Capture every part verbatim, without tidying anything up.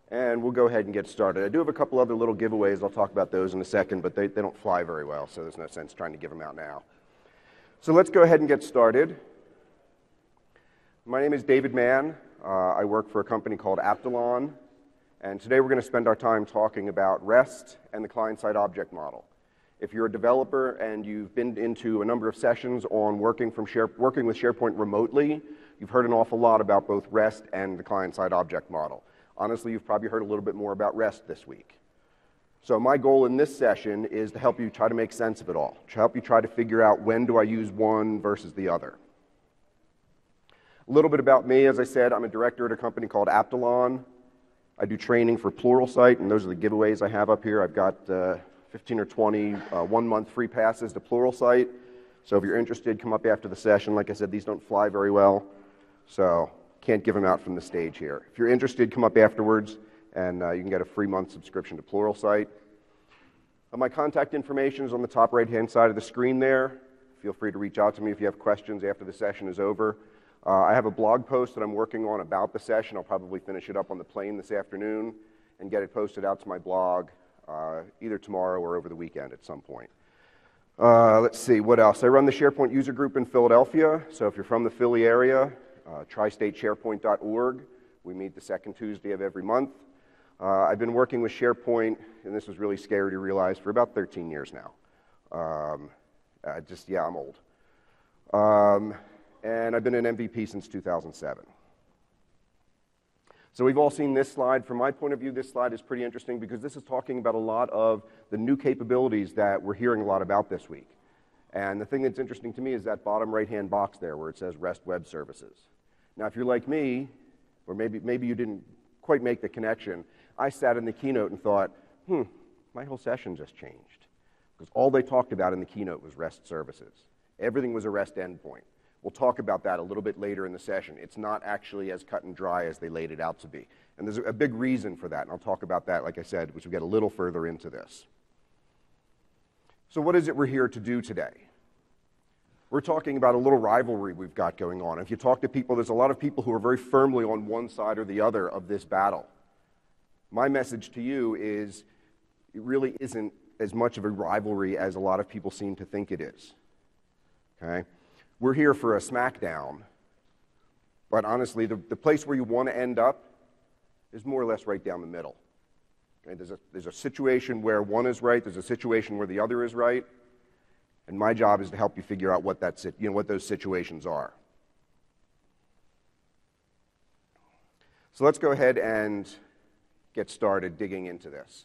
and we'll go ahead and get started. I do have a couple other little giveaways. I'll talk about those in a second, but they, they don't fly very well, so there's no sense trying to give them out now. So let's go ahead and get started. My name is David Mann. Uh, I work for a company called Aptilon, and today we're going to spend our time talking about REST and the client-side object model. If you're a developer and you've been into a number of sessions on working, from Share, working with SharePoint remotely, you've heard an awful lot about both REST and the client-side object model. Honestly, you've probably heard a little bit more about REST this week. So my goal in this session is to help you try to make sense of it all, to help you try to figure out when do I use one versus the other. A little bit about me. As I said, I'm a director at a company called Aptilon. I do training for Pluralsight, and those are the giveaways I have up here. I've got uh, fifteen or twenty uh, one-month free passes to Pluralsight. So if you're interested, come up after the session. Like I said, these don't fly very well, so can't give them out from the stage here. If you're interested, come up afterwards, and uh, you can get a free month subscription to Pluralsight. Uh, my contact information is on the top right-hand side of the screen there. Feel free to reach out to me if you have questions after the session is over. Uh, I have a blog post that I'm working on about the session. I'll probably finish it up on the plane this afternoon and get it posted out to my blog uh, either tomorrow or over the weekend at some point. Uh, let's see, what else? I run the SharePoint user group in Philadelphia, so if you're from the Philly area, uh, tri state sharepoint dot org. We meet the second Tuesday of every month. Uh, I've been working with SharePoint, and this was really scary to realize, for about thirteen years now. Um, uh, just, yeah, I'm old. Um, and I've been an M V P since two thousand seven. So we've all seen this slide. From my point of view, this slide is pretty interesting because this is talking about a lot of the new capabilities that we're hearing a lot about this week. And the thing that's interesting to me is that bottom right-hand box there where it says REST Web Services. Now, if you're like me, or maybe, maybe you didn't quite make the connection, I sat in the keynote and thought, hmm, my whole session just changed. Because all they talked about in the keynote was REST services. Everything was a REST endpoint. We'll talk about that a little bit later in the session. It's not actually as cut and dry as they laid it out to be. And there's a big reason for that, and I'll talk about that, like I said, which we'll get a little further into this. So what is it we're here to do today? We're talking about a little rivalry we've got going on. If you talk to people, there's a lot of people who are very firmly on one side or the other of this battle. My message to you is it really isn't as much of a rivalry as a lot of people seem to think it is. Okay? We're here for a smackdown, but honestly, the, the place where you want to end up is more or less right down the middle. Okay? There's a, there's a situation where one is right, there's a situation where the other is right, and my job is to help you figure out what, that, you know, what those situations are. So let's go ahead and get started digging into this.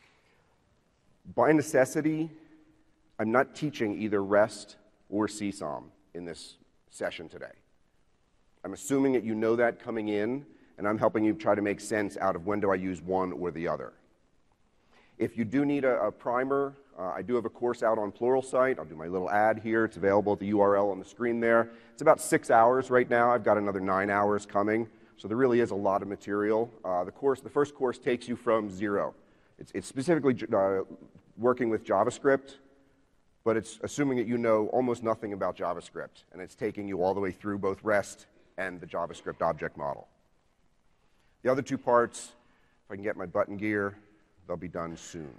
By necessity, I'm not teaching either REST or C SOM in this session today. I'm assuming that you know that coming in, and I'm helping you try to make sense out of when do I use one or the other. If you do need a, a primer, uh, I do have a course out on Pluralsight. I'll do my little ad here. It's available at the U R L on the screen there. It's about six hours right now. I've got another nine hours coming, so there really is a lot of material. Uh, the course, the first course takes you from zero. It's, it's specifically uh, working with JavaScript, but it's assuming that you know almost nothing about JavaScript, and it's taking you all the way through both REST and the JavaScript object model. The other two parts, if I can get my button gear, they'll be done soon.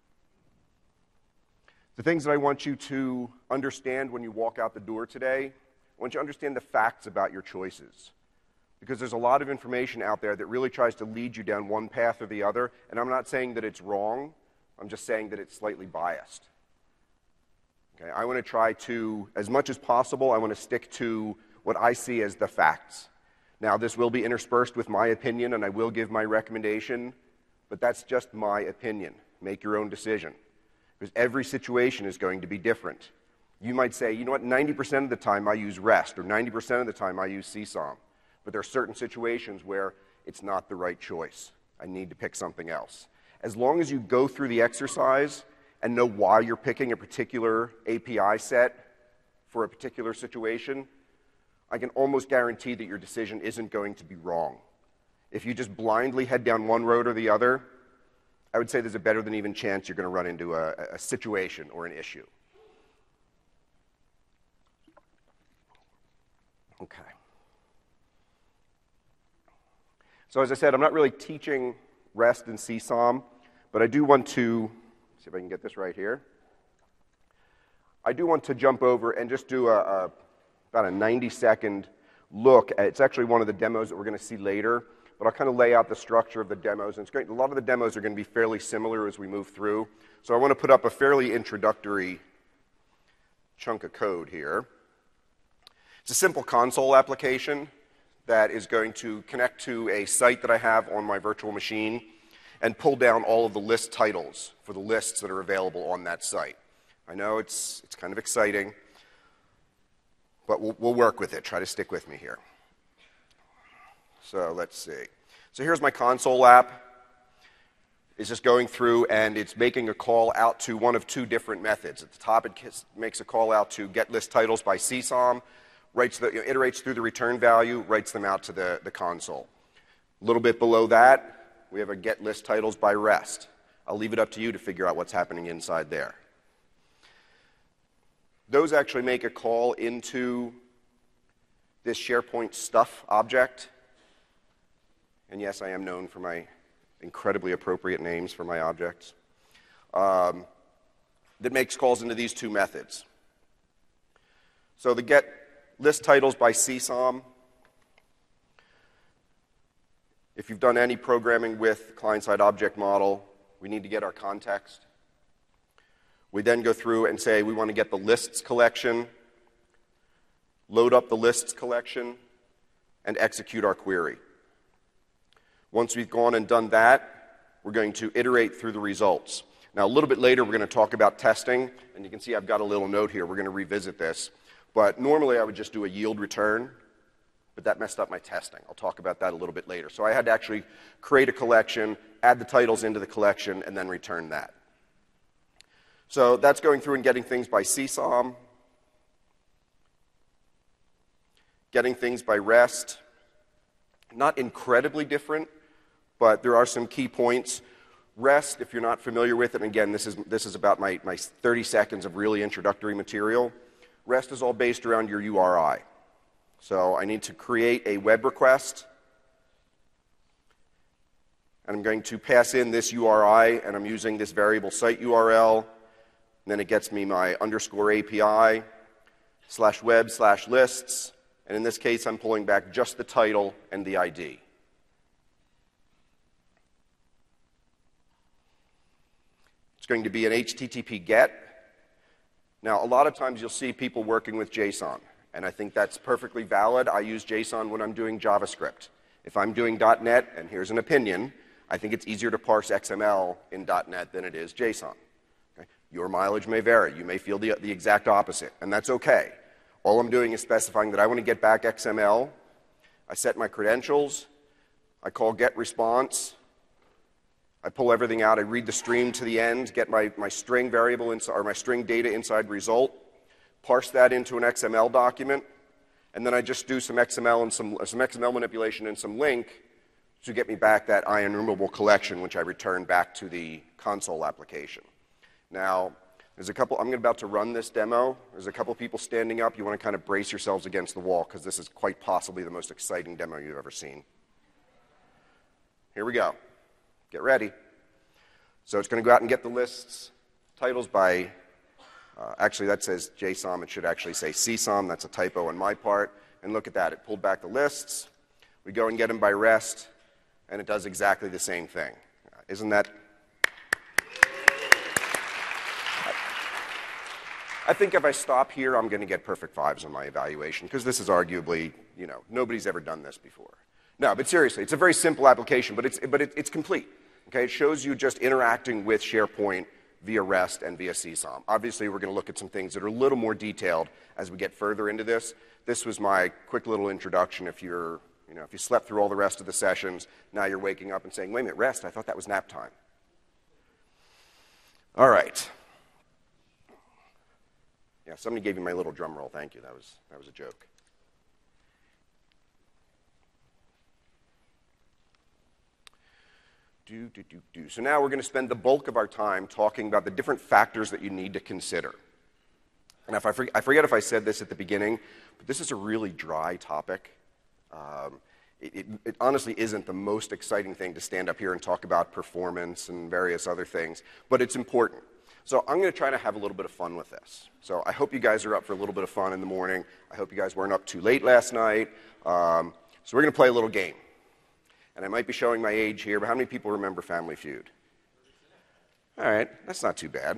The things that I want you to understand when you walk out the door today, I want you to understand the facts about your choices. Because there's a lot of information out there that really tries to lead you down one path or the other, and I'm not saying that it's wrong, I'm just saying that it's slightly biased. Okay, I want to try to, as much as possible, I want to stick to what I see as the facts. Now, this will be interspersed with my opinion, and I will give my recommendation, but that's just my opinion. Make your own decision, because every situation is going to be different. You might say, you know what, ninety percent of the time I use REST, or ninety percent of the time I use C SOM, but there are certain situations where it's not the right choice. I need to pick something else. As long as you go through the exercise and know why you're picking a particular A P I set for a particular situation, I can almost guarantee that your decision isn't going to be wrong. If you just blindly head down one road or the other, I would say there's a better than even chance you're going to run into a, a situation or an issue. Okay. So as I said, I'm not really teaching REST and C SOM, but I do want to, see if I can get this right here. I do want to jump over and just do a, a about a ninety second look at, it's actually one of the demos that we're going to see later, but I'll kind of lay out the structure of the demos, and it's great. A lot of the demos are going to be fairly similar as we move through, so I want to put up a fairly introductory chunk of code here. It's a simple console application that is going to connect to a site that I have on my virtual machine and pull down all of the list titles for the lists that are available on that site. I know it's, it's kind of exciting, but we'll, we'll work with it. Try to stick with me here. So let's see. So here's my console app. It's just going through and it's making a call out to one of two different methods. At the top, it makes a call out to get list titles by C SOM, writes the, you know, iterates through the return value, writes them out to the, the console. A little bit below that, we have a get list titles by REST. I'll leave it up to you to figure out what's happening inside there. Those actually make a call into this SharePoint stuff object. And yes, I am known for my incredibly appropriate names for my objects. Um, that makes calls into these two methods. So the get list titles by C SOM, if you've done any programming with client-side object model, we need to get our context. We then go through and say we want to get the lists collection, load up the lists collection, and execute our query. Once we've gone and done that, we're going to iterate through the results. Now, a little bit later, we're going to talk about testing, and you can see I've got a little note here. We're going to revisit this. But normally, I would just do a yield return, but that messed up my testing. I'll talk about that a little bit later. So I had to actually create a collection, add the titles into the collection, and then return that. So that's going through and getting things by C SOM, getting things by REST. Not incredibly different, but there are some key points. REST, if you're not familiar with it, and again, this is, this is about my, my thirty seconds of really introductory material. REST is all based around your U R I. So I need to create a web request, and I'm going to pass in this U R I, and I'm using this variable site U R L, and then it gets me my underscore A P I, slash web slash lists, and in this case, I'm pulling back just the title and the I D. It's going to be an H T T P GET. Now, a lot of times you'll see people working with JSON, and I think that's perfectly valid. I use JSON when I'm doing JavaScript. If I'm doing .NET, and here's an opinion, I think it's easier to parse X M L in .NET than it is JSON. Okay? Your mileage may vary. You may feel the, the exact opposite, and that's okay. All I'm doing is specifying that I want to get back X M L. I set my credentials. I call get response. I pull everything out. I read the stream to the end, get my, my string variable inside, or my string data inside result, parse that into an X M L document, and then I just do some X M L and some, some X M L manipulation and some link to get me back that IEnumerables collection, which I return back to the console application. Now, there's a couple, I'm about to run this demo. There's a couple people standing up. You want to kind of brace yourselves against the wall because this is quite possibly the most exciting demo you've ever seen. Here we go. Get ready. So it's going to go out and get the lists, titles by, uh, actually that says JSON. It should actually say C SOM. That's a typo on my part. And look at that. It pulled back the lists. We go and get them by REST, and it does exactly the same thing. Uh, isn't that? I think if I stop here, I'm going to get perfect fives on my evaluation because this is arguably, you know, nobody's ever done this before. No, but seriously, it's a very simple application, but it's, but it, it's complete. Okay, it shows you just interacting with SharePoint via REST and via C SOM. Obviously, we're going to look at some things that are a little more detailed as we get further into this. This was my quick little introduction. If you're, you know, if you slept through all the rest of the sessions, now you're waking up and saying, wait a minute, REST, I thought that was nap time. All right. Yeah, somebody gave me my little drum roll. Thank you. That was, that was a joke. Do, do, do, do. So now we're going to spend the bulk of our time talking about the different factors that you need to consider. And if I, forget, I forget if I said this at the beginning, but this is a really dry topic. Um, it, it, it honestly isn't the most exciting thing to stand up here and talk about performance and various other things, but it's important. So I'm going to try to have a little bit of fun with this. So I hope you guys are up for a little bit of fun in the morning. I hope you guys weren't up too late last night. Um, so we're going to play a little game. And I might be showing my age here, but how many people remember Family Feud? All right, that's not too bad.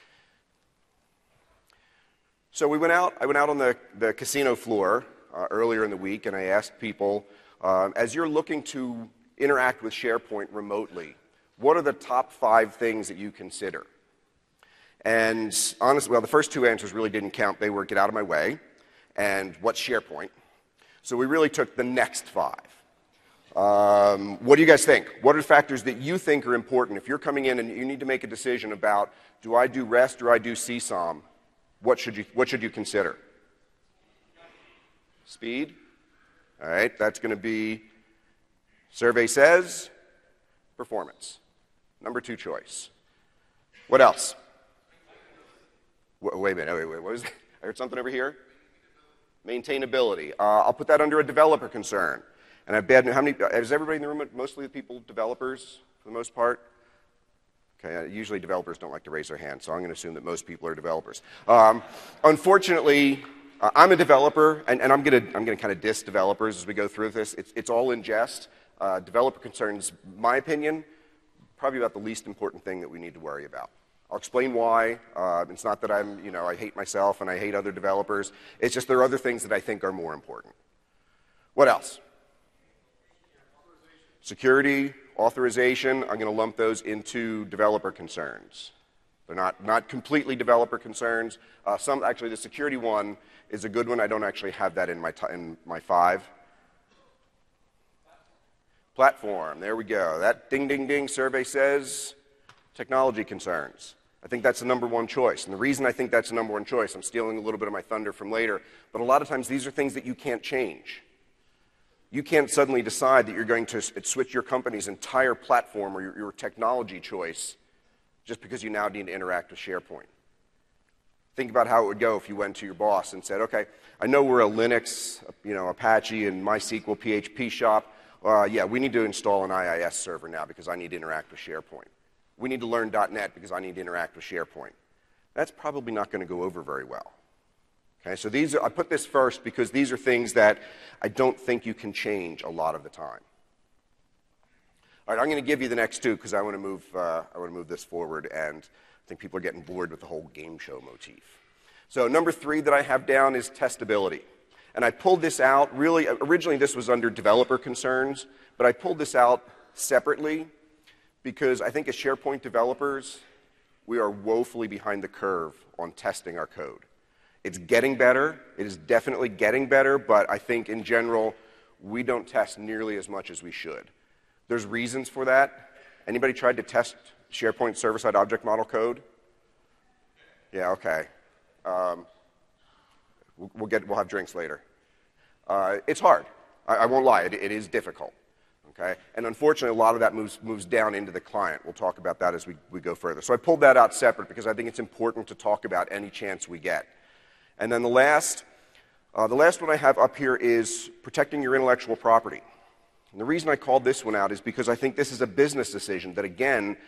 So we went out, I went out on the, the casino floor uh, earlier in the week, and I asked people, uh, as you're looking to interact with SharePoint remotely, what are the top five things that you consider? And honestly, well, the first two answers really didn't count. They were get out of my way and what's SharePoint. So we really took the next five. Um, what do you guys think? What are the factors that you think are important? If you're coming in and you need to make a decision about, do I do REST or do I do C SOM, what should you, what should you consider? Speed. All right, that's going to be, survey says, performance. Number two choice. What else? Wait a minute, wait, wait, what was that? I heard something over here. Maintainability. Uh, I'll put that under a developer concern. And I bad news. How many? Is everybody in the room? Mostly the people developers for the most part. Okay. Uh, usually developers don't like to raise their hand, so I'm going to assume that most people are developers. Um, unfortunately, uh, I'm a developer, and, and I'm going to I'm going to kind of diss developers as we go through this. It's it's all in jest. Uh, developer concerns, my opinion, probably about the least important thing that we need to worry about. I'll explain why. Uh, it's not that I'm, you know, I hate myself and I hate other developers. It's just there are other things that I think are more important. What else? Security, authorization, I'm going to lump those into developer concerns. They're not, not completely developer concerns. Uh, some, actually, the security one is a good one. I don't actually have that in my, t in my five. Platform, there we go. That ding, ding, ding survey says technology concerns. I think that's the number one choice. And the reason I think that's the number one choice, I'm stealing a little bit of my thunder from later, but a lot of times these are things that you can't change. You can't suddenly decide that you're going to switch your company's entire platform or your, your technology choice just because you now need to interact with SharePoint. Think about how it would go if you went to your boss and said, okay, I know we're a Linux, you know, Apache and MySQL P H P shop. Uh, yeah, we need to install an I I S server now because I need to interact with SharePoint. We need to learn dot net because I need to interact with SharePoint. That's probably not going to go over very well. Okay, so these are, I put this first because these are things that I don't think you can change a lot of the time. All right, I'm going to give you the next two because I want to move. Uh, I want to move this forward, and I think people are getting bored with the whole game show motif. So number three that I have down is testability, and I pulled this out. Really, originally this was under developer concerns, but I pulled this out separately because I think as SharePoint developers, we are woefully behind the curve on testing our code. It's getting better. It is definitely getting better, but I think in general, we don't test nearly as much as we should. There's reasons for that. Anybody tried to test SharePoint server-side object model code? Yeah, okay. Um, we'll, we'll, get, we'll have drinks later. Uh, it's hard. I, I won't lie. It, it is difficult. Okay? And unfortunately, a lot of that moves, moves down into the client. We'll talk about that as we, we go further. So I pulled that out separate because I think it's important to talk about any chance we get. And then the last, uh, the last one I have up here is protecting your intellectual property. And the reason I called this one out is because I think this is a business decision that, again,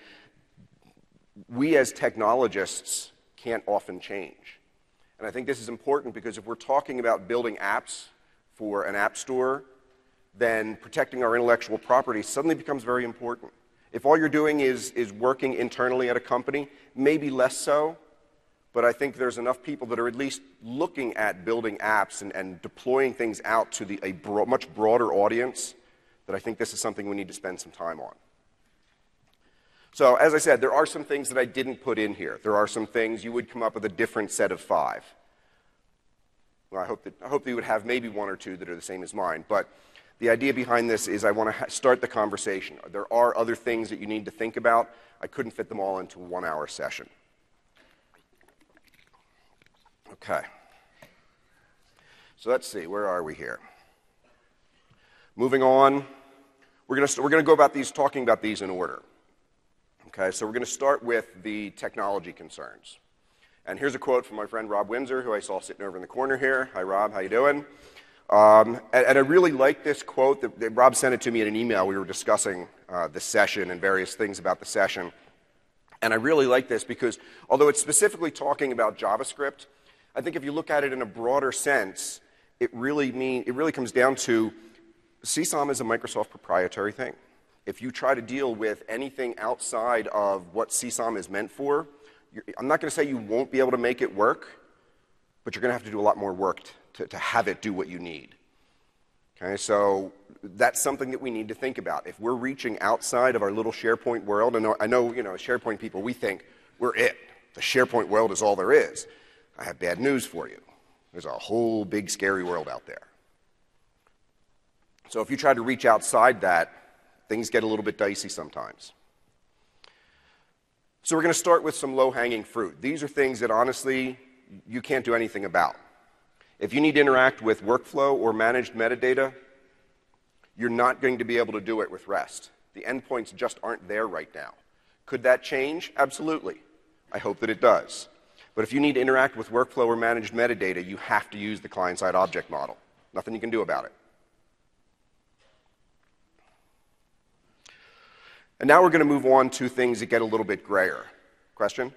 we as technologists can't often change. And I think this is important because if we're talking about building apps for an app store, then protecting our intellectual property suddenly becomes very important. If all you're doing is, is working internally at a company, maybe less so, but I think there's enough people that are at least looking at building apps and, and deploying things out to the, a bro- much broader audience that I think this is something we need to spend some time on. So, as I said, there are some things that I didn't put in here. There are some things you would come up with a different set of five. Well, I hope that, I hope that you would have maybe one or two that are the same as mine, but the idea behind this is I want to start the conversation. There are other things that you need to think about. I couldn't fit them all into a one-hour session. Okay. So let's see, where are we here? Moving on, we're going to we're going to go about these, talking about these in order. Okay, so we're going to start with the technology concerns. And here's a quote from my friend Rob Windsor, who I saw sitting over in the corner here. Hi, Rob, how you doing? Um, and, and I really like this quote. That, that Rob sent it to me in an email. We were discussing uh, the session and various things about the session. And I really like this because although it's specifically talking about JavaScript, I think if you look at it in a broader sense, it really mean it really comes down to C SOM is a Microsoft proprietary thing. If you try to deal with anything outside of what C SOM is meant for, you're, I'm not going to say you won't be able to make it work, but you're going to have to do a lot more work to, to have it do what you need. Okay, so that's something that we need to think about. If we're reaching outside of our little SharePoint world, and I know, you know, SharePoint people, we think we're it. The SharePoint world is all there is. I have bad news for you. There's a whole big scary world out there. So if you try to reach outside that, things get a little bit dicey sometimes. So we're going to start with some low-hanging fruit. These are things that honestly you can't do anything about. If you need to interact with workflow or managed metadata, you're not going to be able to do it with REST. The endpoints just aren't there right now. Could that change? Absolutely. I hope that it does. But if you need to interact with workflow or managed metadata, you have to use the client-side object model. Nothing you can do about it. And now we're going to move on to things that get a little bit grayer. Question?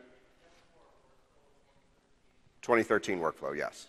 twenty thirteen workflow, yes.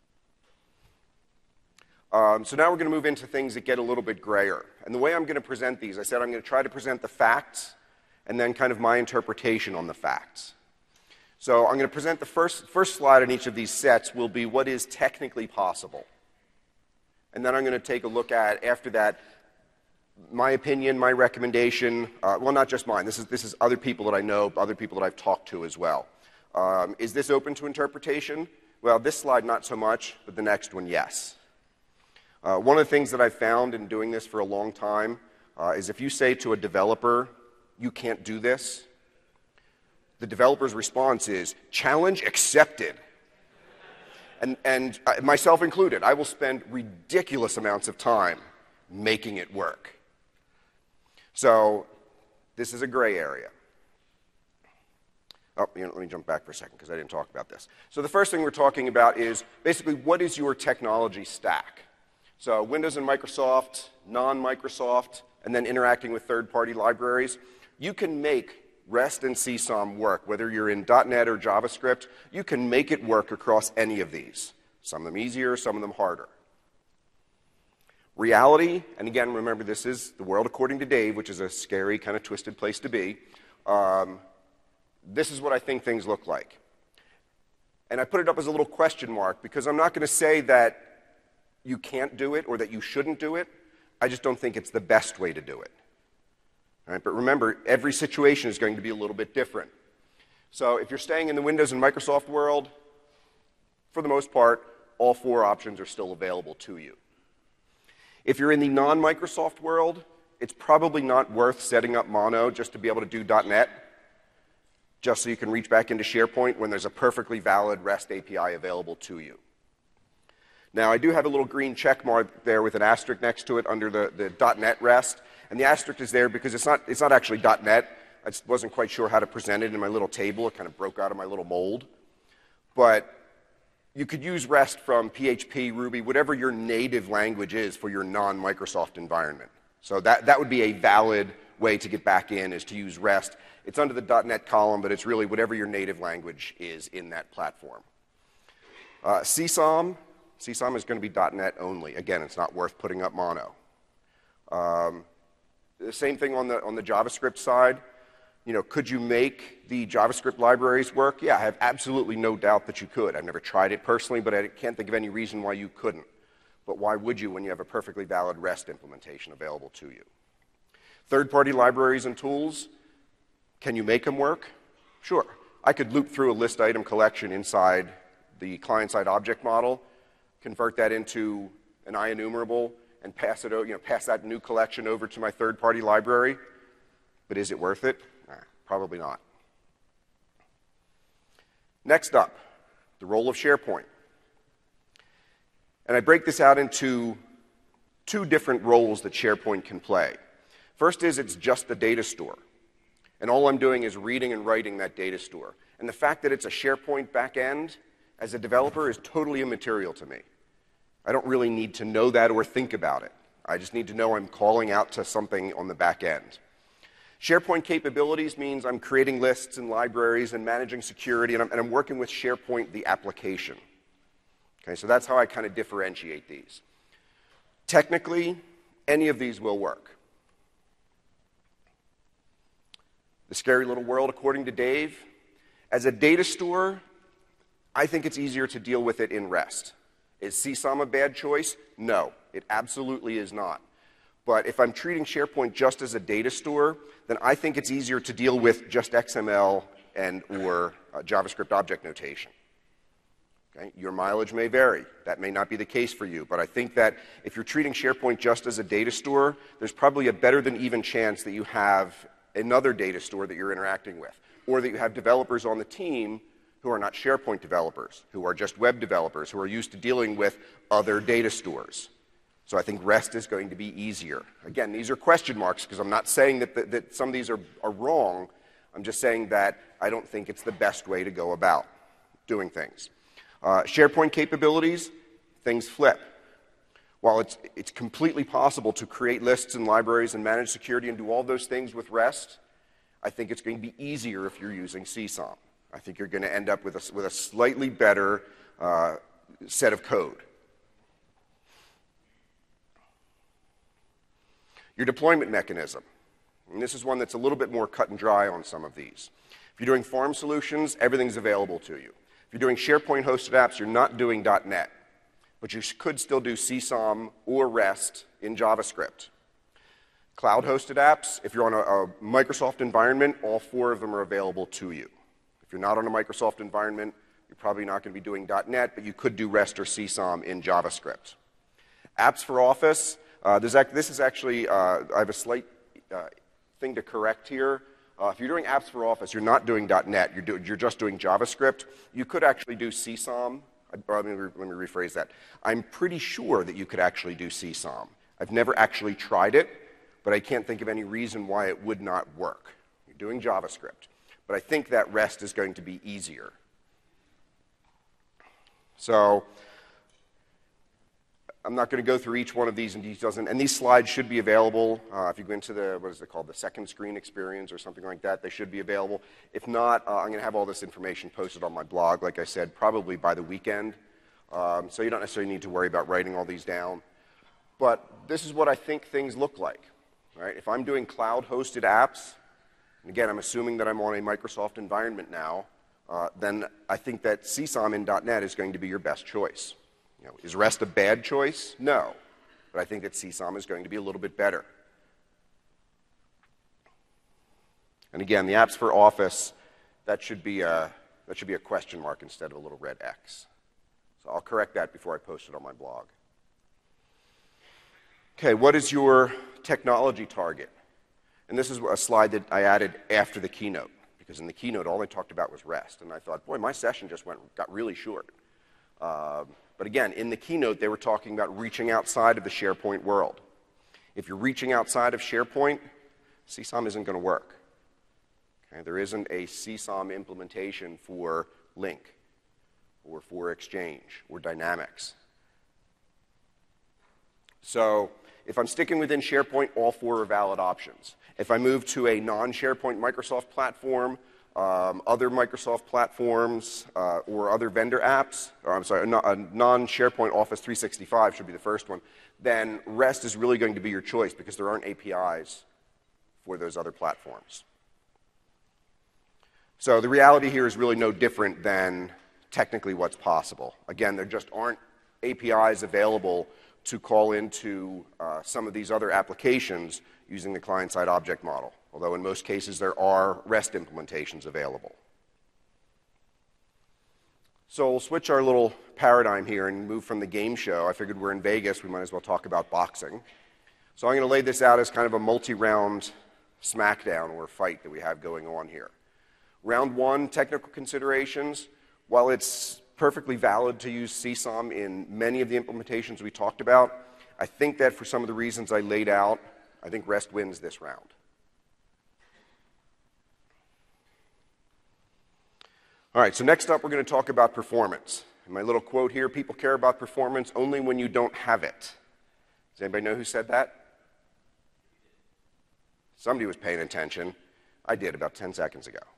Um, so now we're going to move into things that get a little bit grayer. And the way I'm going to present these, I said I'm going to try to present the facts and then kind of my interpretation on the facts. So I'm going to present the first, first slide on each of these sets will be what is technically possible. And then I'm going to take a look at, after that, my opinion, my recommendation, uh, well, not just mine. This is, this is other people that I know, other people that I've talked to as well. Um, is this open to interpretation? Well, this slide, not so much, but the next one, yes. Uh, one of the things that I've found in doing this for a long time uh, is if you say to a developer, you can't do this, the developer's response is, challenge accepted. And, and uh, myself included, I will spend ridiculous amounts of time making it work. So this is a gray area. Oh, you know, let me jump back for a second because I didn't talk about this. So the first thing we're talking about is basically what is your technology stack? So Windows and Microsoft, non-Microsoft, and then interacting with third-party libraries. You can make REST and C SOM work, whether you're in dot net or JavaScript. You can make it work across any of these. Some of them easier, some of them harder. Reality, and again, remember this is the world according to Dave, which is a scary, kind of twisted place to be. Um, this is what I think things look like. And I put it up as a little question mark because I'm not going to say that you can't do it or that you shouldn't do it. I just don't think it's the best way to do it. All right, but remember, every situation is going to be a little bit different. So if you're staying in the Windows and Microsoft world, for the most part, all four options are still available to you. If you're in the non-Microsoft world, it's probably not worth setting up Mono just to be able to do dot net, just so you can reach back into SharePoint when there's a perfectly valid REST A P I available to you. Now, I do have a little green check mark there with an asterisk next to it under the, the .NET REST, and the asterisk is there because it's not, it's not actually .NET. I just wasn't quite sure how to present it in my little table. It kind of broke out of my little mold. But you could use REST from P H P, Ruby, whatever your native language is for your non-Microsoft environment. So that, that would be a valid way to get back in, is to use REST. It's under the .NET column, but it's really whatever your native language is in that platform. Uh, C SOM, C SOM is going to be .NET only. Again, it's not worth putting up Mono. Um, the same thing on the, on the JavaScript side. You know, could you make the JavaScript libraries work? Yeah, I have absolutely no doubt that you could. I've never tried it personally, but I can't think of any reason why you couldn't. But why would you when you have a perfectly valid REST implementation available to you? Third-party libraries and tools, can you make them work? Sure. I could loop through a list item collection inside the client-side object model, convert that into an IEnumerable, and pass it, you know, pass that new collection over to my third-party library. But is it worth it? Nah, probably not. Next up, the role of SharePoint. And I break this out into two different roles that SharePoint can play. First is it's just the data store. And all I'm doing is reading and writing that data store. And the fact that it's a SharePoint backend as a developer is totally immaterial to me. I don't really need to know that or think about it. I just need to know I'm calling out to something on the back end. SharePoint capabilities means I'm creating lists and libraries and managing security, and I'm, and I'm working with SharePoint, the application. Okay, so that's how I kind of differentiate these. Technically, any of these will work. The scary little world, according to Dave, as a data store, I think it's easier to deal with it in REST. Is C SOM a bad choice? No, it absolutely is not. But if I'm treating SharePoint just as a data store, then I think it's easier to deal with just X M L and or uh, JavaScript object notation. Okay? Your mileage may vary. That may not be the case for you. But I think that if you're treating SharePoint just as a data store, there's probably a better than even chance that you have another data store that you're interacting with, or that you have developers on the team who are not SharePoint developers, who are just web developers, who are used to dealing with other data stores. So I think REST is going to be easier. Again, these are question marks because I'm not saying that, that, that some of these are, are wrong. I'm just saying that I don't think it's the best way to go about doing things. Uh, SharePoint capabilities, things flip. While it's, it's completely possible to create lists and libraries and manage security and do all those things with REST, I think it's going to be easier if you're using C SOM. I think you're going to end up with a, with a slightly better uh, set of code. Your deployment mechanism. And this is one that's a little bit more cut and dry on some of these. If you're doing farm solutions, everything's available to you. If you're doing SharePoint hosted apps, you're not doing .NET. But you could still do C SOM or REST in JavaScript. Cloud-hosted apps, if you're on a, a Microsoft environment, all four of them are available to you. If you're not on a Microsoft environment, you're probably not going to be doing .NET, but you could do REST or C SOM in JavaScript. Apps for Office, uh, this is actually, uh, I have a slight uh, thing to correct here. Uh, if you're doing apps for Office, you're not doing .NET, you're, do, you're just doing JavaScript. You could actually do C SOM. Let me, let me rephrase that. I'm pretty sure that you could actually do C SOM. I've never actually tried it, but I can't think of any reason why it would not work. You're doing JavaScript. But I think that REST is going to be easier. So I'm not going to go through each one of these in details, and, and these slides should be available. Uh, if you go into the, what is it called, the second screen experience or something like that, they should be available. If not, uh, I'm going to have all this information posted on my blog, like I said, probably by the weekend. Um, so you don't necessarily need to worry about writing all these down. But this is what I think things look like. Right? If I'm doing cloud-hosted apps, and again, I'm assuming that I'm on a Microsoft environment now, uh, then I think that C SOM in .NET is going to be your best choice. You know, is REST a bad choice? No. But I think that C SOM is going to be a little bit better. And again, the apps for Office, that should be a, that should be a question mark instead of a little red X. So I'll correct that before I post it on my blog. Okay, what is your technology target? And this is a slide that I added after the keynote, because in the keynote, all they talked about was REST. And I thought, boy, my session just went, got really short. Uh, but again, in the keynote, they were talking about reaching outside of the SharePoint world. If you're reaching outside of SharePoint, C SOM isn't going to work. Okay, there isn't a C SOM implementation for Link, or for Exchange, or Dynamics. So if I'm sticking within SharePoint, all four are valid options. If I move to a non-SharePoint Microsoft platform, um, other Microsoft platforms, uh, or other vendor apps, or I'm sorry, a non-SharePoint Office three sixty-five should be the first one, then REST is really going to be your choice because there aren't A P Is for those other platforms. So the reality here is really no different than technically what's possible. Again, there just aren't A P Is available to call into uh, some of these other applications using the client-side object model, although in most cases there are REST implementations available. So we'll switch our little paradigm here and move from the game show. I figured we're in Vegas, we might as well talk about boxing. So I'm going to lay this out as kind of a multi-round smackdown or fight that we have going on here. Round one, technical considerations. While it's perfectly valid to use C SOM in many of the implementations we talked about, I think that for some of the reasons I laid out, I think REST wins this round. All right, so next up we're going to talk about performance. My little quote here, people care about performance only when you don't have it. Does anybody know who said that? Somebody was paying attention. I did about ten seconds ago.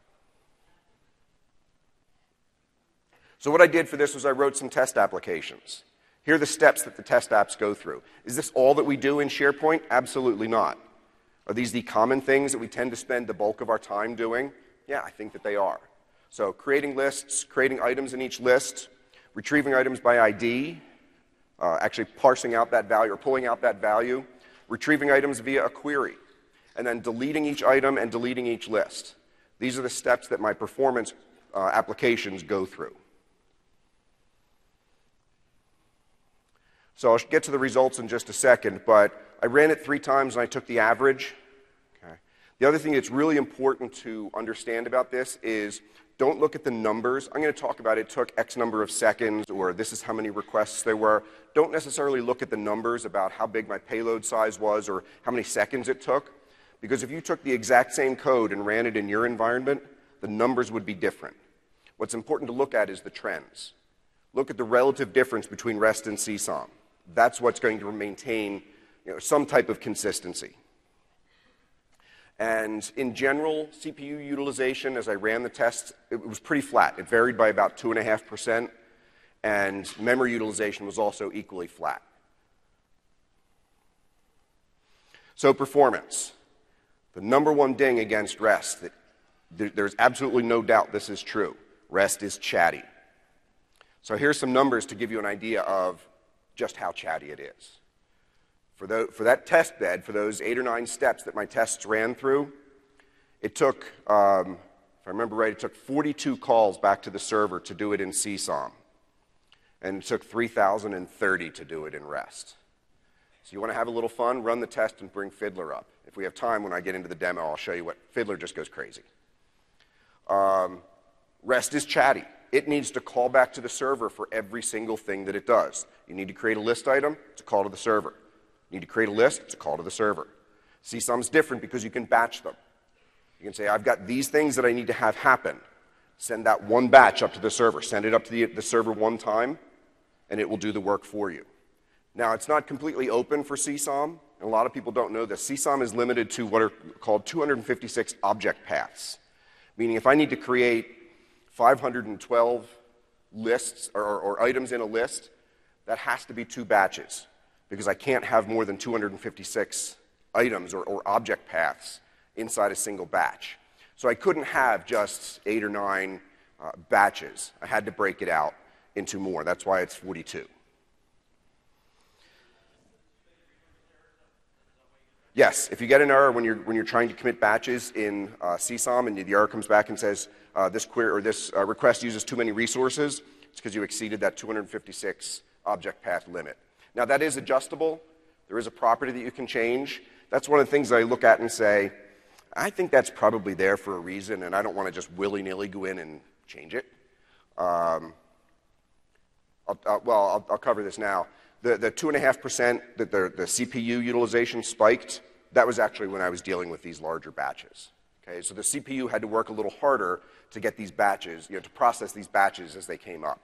So what I did for this was I wrote some test applications. Here are the steps that the test apps go through. Is this all that we do in SharePoint? Absolutely not. Are these the common things that we tend to spend the bulk of our time doing? Yeah, I think that they are. So creating lists, creating items in each list, retrieving items by I D, uh, actually parsing out that value or pulling out that value, retrieving items via a query, and then deleting each item and deleting each list. These are the steps that my performance uh, applications go through. So I'll get to the results in just a second, but I ran it three times and I took the average. Okay. The other thing that's really important to understand about this is don't look at the numbers. I'm going to talk about it took X number of seconds or this is how many requests there were. Don't necessarily look at the numbers about how big my payload size was or how many seconds it took, because if you took the exact same code and ran it in your environment, the numbers would be different. What's important to look at is the trends. Look at the relative difference between REST and C SOM. That's what's going to maintain, you know, some type of consistency. And in general, C P U utilization, as I ran the tests, it was pretty flat. It varied by about two point five percent, and memory utilization was also equally flat. So performance. The number one ding against REST, that there, there's absolutely no doubt this is true. REST is chatty. So here's some numbers to give you an idea of just how chatty it is. For, the, for that test bed, for those eight or nine steps that my tests ran through, it took, um, if I remember right, it took forty-two calls back to the server to do it in C SOM. And it took three thousand thirty to do it in REST. So you want to have a little fun, run the test and bring Fiddler up. If we have time when I get into the demo, I'll show you what Fiddler just goes crazy. Um, REST is chatty. It needs to call back to the server for every single thing that it does. You need to create a list item, it's a call to the server. You need to create a list, it's a call to the server. C SOM's different because you can batch them. You can say, I've got these things that I need to have happen. Send that one batch up to the server. Send it up to the, the server one time, and it will do the work for you. Now, it's not completely open for C SOM, and a lot of people don't know this. C SOM is limited to what are called two hundred fifty-six object paths, meaning if I need to create five hundred twelve lists or, or items in a list, that has to be two batches because I can't have more than two hundred fifty-six items or, or object paths inside a single batch. So I couldn't have just eight or nine uh, batches. I had to break it out into more. That's why it's forty-two. Yes, if you get an error when you're, when you're trying to commit batches in uh, C SOM and the error comes back and says uh, this query or this uh, request uses too many resources, it's because you exceeded that two hundred fifty-six object path limit. Now that is adjustable. There is a property that you can change. That's one of the things that I look at and say, I think that's probably there for a reason, and I don't want to just willy-nilly go in and change it. Um, I'll, I'll, well, I'll, I'll cover this now. The, the two point five percent that the, the C P U utilization spiked, that was actually when I was dealing with these larger batches. Okay, so the C P U had to work a little harder to get these batches, you know, to process these batches as they came up.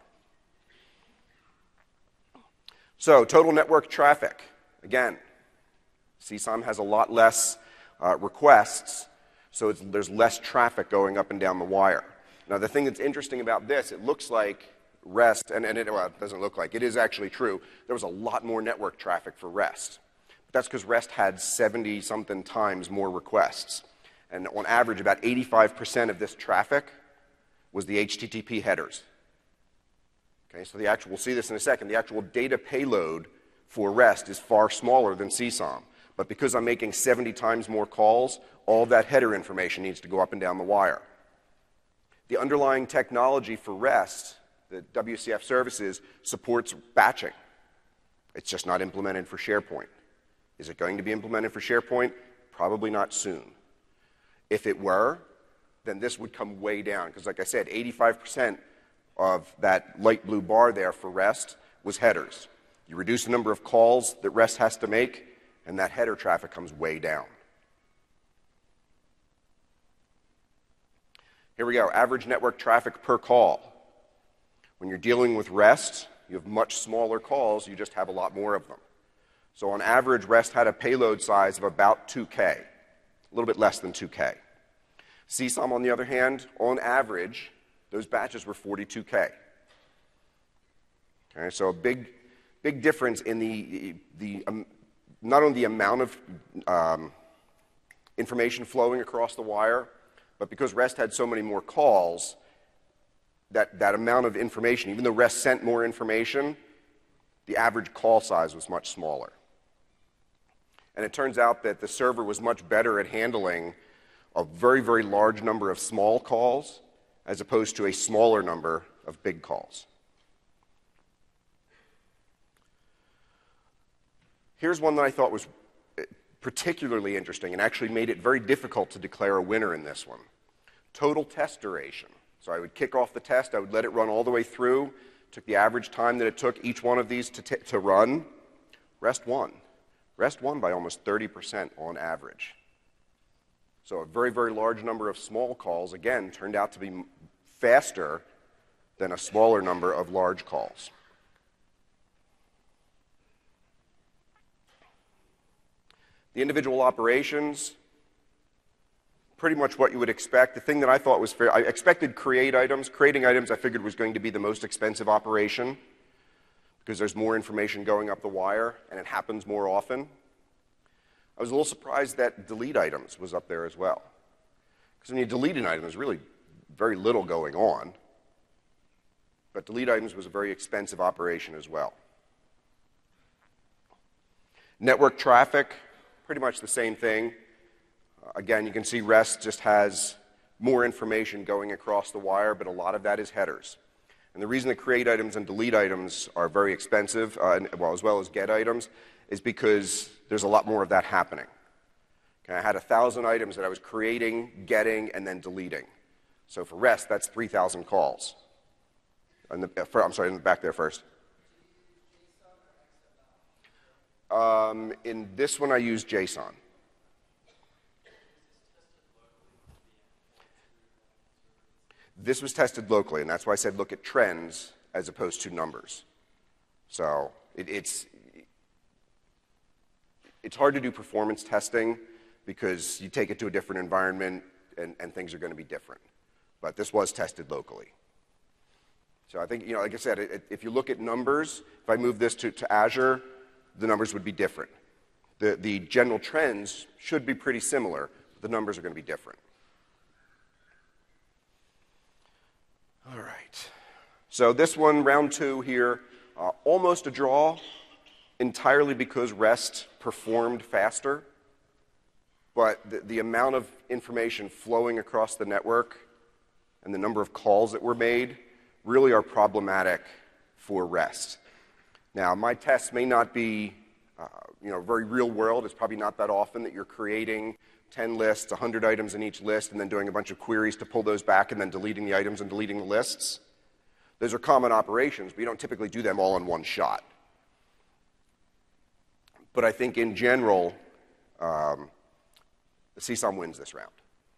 So total network traffic. Again, C SOM has a lot less uh, requests, so it's, there's less traffic going up and down the wire. Now the thing that's interesting about this, it looks like REST, and, and it, well, it doesn't look like, it is actually true, there was a lot more network traffic for REST. But that's because REST had seventy-something times more requests. And on average, about eighty-five percent of this traffic was the H T T P headers. Okay, so the actual, we'll see this in a second, the actual data payload for REST is far smaller than C SOM. But because I'm making seventy times more calls, all of that header information needs to go up and down the wire. The underlying technology for REST, the W C F services, supports batching. It's just not implemented for SharePoint. Is it going to be implemented for SharePoint? Probably not soon. If it were, then this would come way down, because like I said, eighty-five percent of that light blue bar there for REST was headers. You reduce the number of calls that REST has to make, and that header traffic comes way down. Here we go, average network traffic per call. When you're dealing with REST, you have much smaller calls, you just have a lot more of them. So on average, REST had a payload size of about two K, a little bit less than two K. C SOM, on the other hand, on average, those batches were forty-two K. Okay, so a big, big difference in the, the um, not only the amount of um, information flowing across the wire, but because REST had so many more calls, that, that amount of information, even though REST sent more information, the average call size was much smaller. And it turns out that the server was much better at handling a very, very large number of small calls as opposed to a smaller number of big calls. Here's one that I thought was particularly interesting and actually made it very difficult to declare a winner in this one. Total test duration. So I would kick off the test, I would let it run all the way through, took the average time that it took each one of these to, t to run. REST won. REST won by almost thirty percent on average. So a very, very large number of small calls, again, turned out to be faster than a smaller number of large calls. The individual operations, pretty much what you would expect. The thing that I thought was fair, I expected create items. Creating items I figured was going to be the most expensive operation because there's more information going up the wire and it happens more often. I was a little surprised that delete items was up there as well. Because when you delete an item, there's really very little going on. But delete items was a very expensive operation as well. Network traffic, pretty much the same thing. Uh, again, you can see REST just has more information going across the wire, but a lot of that is headers. And the reason that create items and delete items are very expensive, uh, and, well, as well as get items, is because there's a lot more of that happening. Okay, I had one thousand items that I was creating, getting, and then deleting. So for REST, that's three thousand calls. In the, uh, for, I'm sorry, in the back there first. Um, in this one, I use JSON. This was tested locally, and that's why I said look at trends as opposed to numbers. So it, it's, it's hard to do performance testing because you take it to a different environment and, and things are going to be different. But this was tested locally. So I think, you know, like I said, it, if you look at numbers, if I move this to, to Azure, the numbers would be different. The, the general trends should be pretty similar, but the numbers are going to be different. All right. So this one, round two here, uh, almost a draw, entirely because REST performed faster, but the, the amount of information flowing across the network and the number of calls that were made really are problematic for REST. Now, my tests may not be uh, you know, very real world. It's probably not that often that you're creating ten lists, one hundred items in each list, and then doing a bunch of queries to pull those back and then deleting the items and deleting the lists. Those are common operations, but you don't typically do them all in one shot. But I think in general, um, the C SOM wins this round.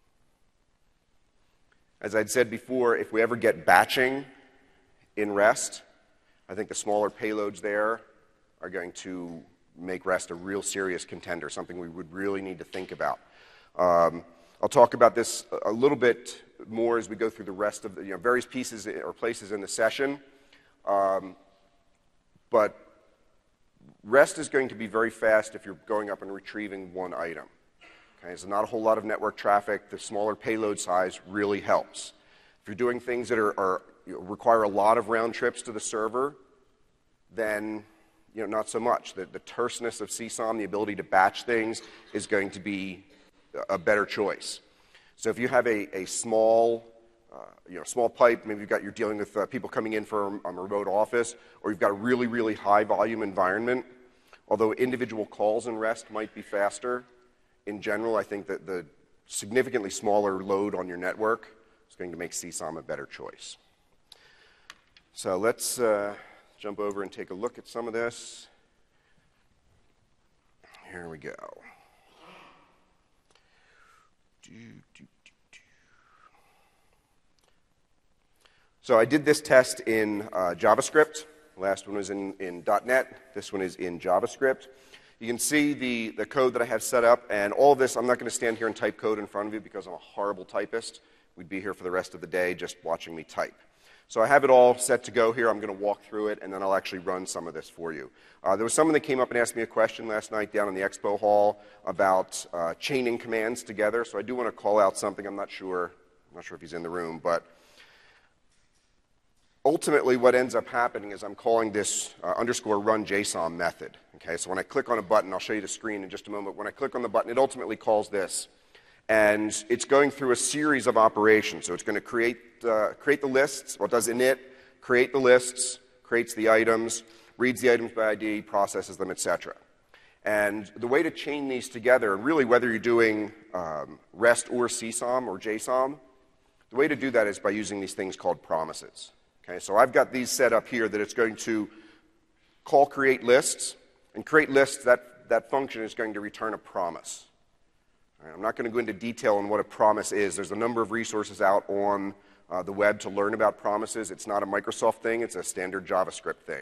As I'd said before, if we ever get batching in REST, I think the smaller payloads there are going to make REST a real serious contender, something we would really need to think about. Um, I'll talk about this a little bit more as we go through the rest of the you know, various pieces or places in the session. Um, but REST is going to be very fast if you're going up and retrieving one item. Okay, so not a whole lot of network traffic. The smaller payload size really helps. If you're doing things that are, are you know, require a lot of round trips to the server, then you know, not so much. The, the terseness of C SOM, the ability to batch things, is going to be a better choice. So if you have a, a small, uh, you know, small pipe, maybe you've got, you're dealing with uh, people coming in from a remote office, or you've got a really, really high volume environment, although individual calls in REST might be faster, in general, I think that the significantly smaller load on your network is going to make C SOM a better choice. So let's uh, jump over and take a look at some of this. Here we go. Do, do, do, do. So I did this test in uh, JavaScript. Last one was in, in .NET. This one is in JavaScript. You can see the, the code that I have set up, and all of this, I'm not going to stand here and type code in front of you because I'm a horrible typist. We'd be here for the rest of the day just watching me type. So I have it all set to go here. I'm going to walk through it, and then I'll actually run some of this for you. Uh, there was someone that came up and asked me a question last night down in the expo hall about uh, chaining commands together. So I do want to call out something. I'm not sure. I'm not sure if he's in the room, but ultimately what ends up happening is I'm calling this uh, underscore run JSON method. Okay, so when I click on a button, I'll show you the screen in just a moment. When I click on the button, it ultimately calls this. And it's going through a series of operations. So it's going to create, uh, create the lists. Well, it does init, create the lists, creates the items, reads the items by I D, processes them, et cetera. And the way to chain these together, and really whether you're doing um, REST or C SOM or JSOM, the way to do that is by using these things called promises. Okay, so I've got these set up here that it's going to call create lists, and create lists, that, that function is going to return a promise. All right, I'm not going to go into detail on what a promise is. There's a number of resources out on uh, the web to learn about promises. It's not a Microsoft thing, it's a standard JavaScript thing.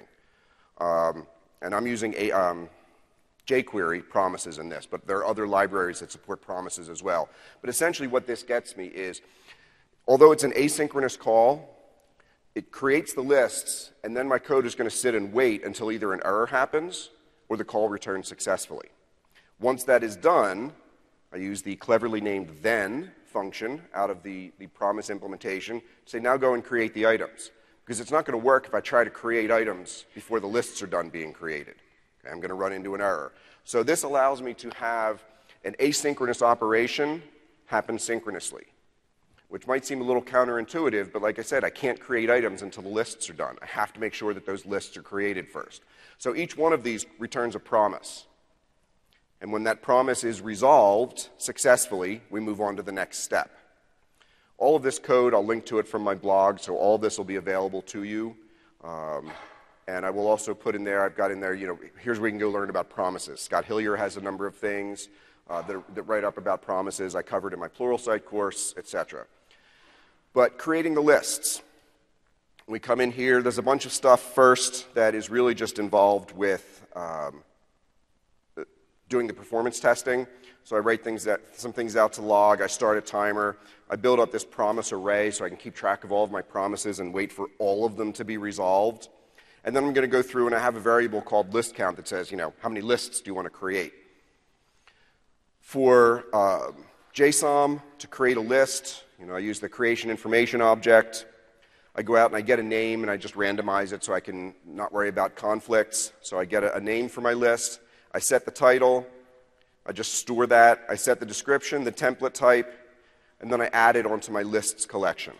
Um, and I'm using a, um, jQuery promises in this, but there are other libraries that support promises as well. But essentially what this gets me is, although it's an asynchronous call, it creates the lists, and then my code is going to sit and wait until either an error happens or the call returns successfully. Once that is done, I use the cleverly named then function out of the, the promise implementation to say, now go and create the items. Because it's not going to work if I try to create items before the lists are done being created. Okay, I'm going to run into an error. So this allows me to have an asynchronous operation happen synchronously, which might seem a little counterintuitive, but like I said, I can't create items until the lists are done. I have to make sure that those lists are created first. So each one of these returns a promise. And when that promise is resolved successfully, we move on to the next step. All of this code, I'll link to it from my blog, so all of this will be available to you. Um, and I will also put in there, I've got in there, you know, here's where you can go learn about promises. Scott Hillier has a number of things uh, that, that write up about promises. I covered in my Pluralsight course, et cetera. But creating the lists. We come in here, there's a bunch of stuff first that is really just involved with um, doing the performance testing. So I write things that, some things out to log, I start a timer, I build up this promise array so I can keep track of all of my promises and wait for all of them to be resolved. And then I'm going to go through and I have a variable called list count that says, you know, how many lists do you want to create? For uh, JSOM, to create a list, you know, I use the creation information object. I go out and I get a name and I just randomize it so I can not worry about conflicts. So I get a, a name for my list. I set the title. I just store that. I set the description, the template type, and then I add it onto my lists collection.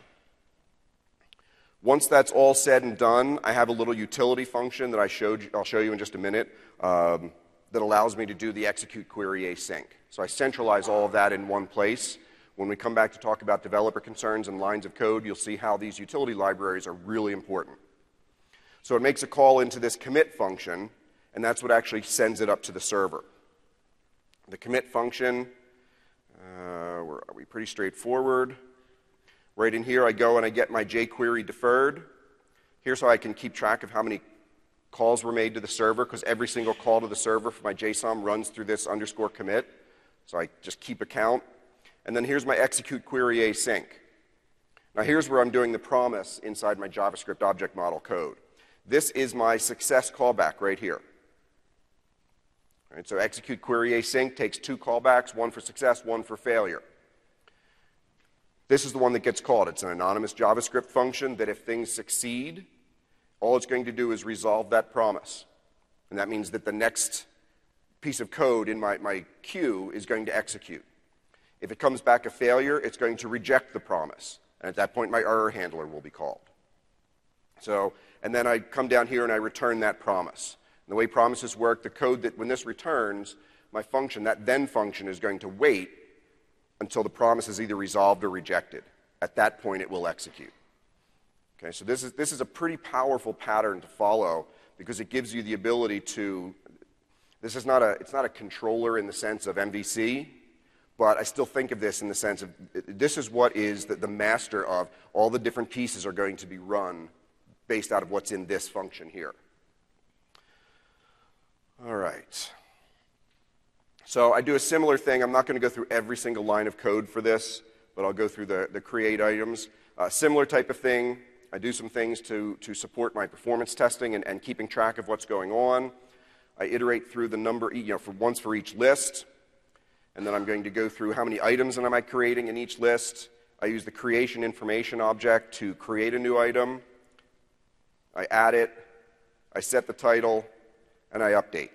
Once that's all said and done, I have a little utility function that I showed you, I'll show you in just a minute um, that allows me to do the execute query async. So I centralize all of that in one place. When we come back to talk about developer concerns and lines of code, you'll see how these utility libraries are really important. So it makes a call into this commit function, and that's what actually sends it up to the server. The commit function, uh, are we pretty straightforward? Right in here, I go and I get my jQuery deferred. Here's how I can keep track of how many calls were made to the server, because every single call to the server for my JSOM runs through this underscore commit. So I just keep a count. And then here's my execute query async. Now here's where I'm doing the promise inside my JavaScript object model code. This is my success callback right here. All right, so execute query async takes two callbacks, one for success, one for failure. This is the one that gets called. It's an anonymous JavaScript function that if things succeed, all it's going to do is resolve that promise. And that means that the next piece of code in my, my queue is going to execute. If it comes back a failure, it's going to reject the promise. And at that point, my error handler will be called. So, and then I come down here and I return that promise. And the way promises work, the code that when this returns, my function, that then function is going to wait until the promise is either resolved or rejected. At that point, it will execute. Okay, so this is, this is a pretty powerful pattern to follow because it gives you the ability to, this is not a, it's not a controller in the sense of M V C, but I still think of this in the sense of this is what is the, the master of all the different pieces are going to be run based out of what's in this function here. All right. So I do a similar thing. I'm not going to go through every single line of code for this, but I'll go through the, the create items. Uh, similar type of thing. I do some things to, to support my performance testing and, and keeping track of what's going on. I iterate through the number, you know, for once for each list. And then I'm going to go through how many items am I creating in each list. I use the creation information object to create a new item. I add it. I set the title. And I update.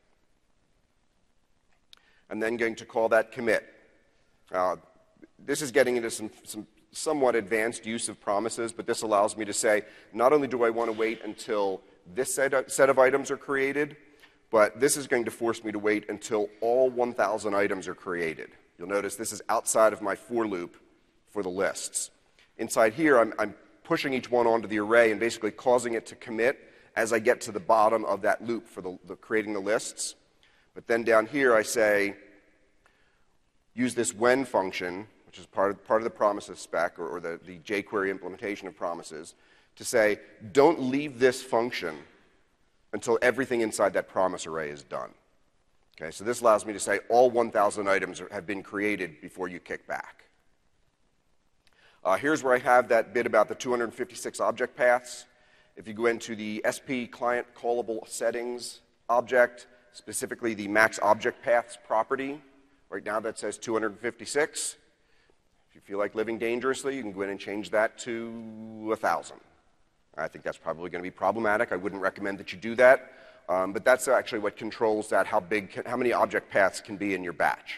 I'm then going to call that commit. Uh, this is getting into some, some somewhat advanced use of promises, but this allows me to say, not only do I want to wait until this set of, set of items are created, but this is going to force me to wait until all one thousand items are created. You'll notice this is outside of my for loop for the lists. Inside here, I'm, I'm pushing each one onto the array and basically causing it to commit as I get to the bottom of that loop for the, the creating the lists. But then down here, I say, use this when function, which is part of, part of the promises spec, or, or the, the jQuery implementation of promises, to say, don't leave this function until everything inside that promise array is done. Okay, so this allows me to say all one thousand items are, have been created before you kick back. Uh, here's where I have that bit about the two hundred fifty-six object paths. If you go into the S P client callable settings object, specifically the max object paths property, right now that says two hundred fifty-six. If you feel like living dangerously, you can go in and change that to one thousand. I think that's probably going to be problematic. I wouldn't recommend that you do that. Um, but that's actually what controls that, how big, can, how many object paths can be in your batch.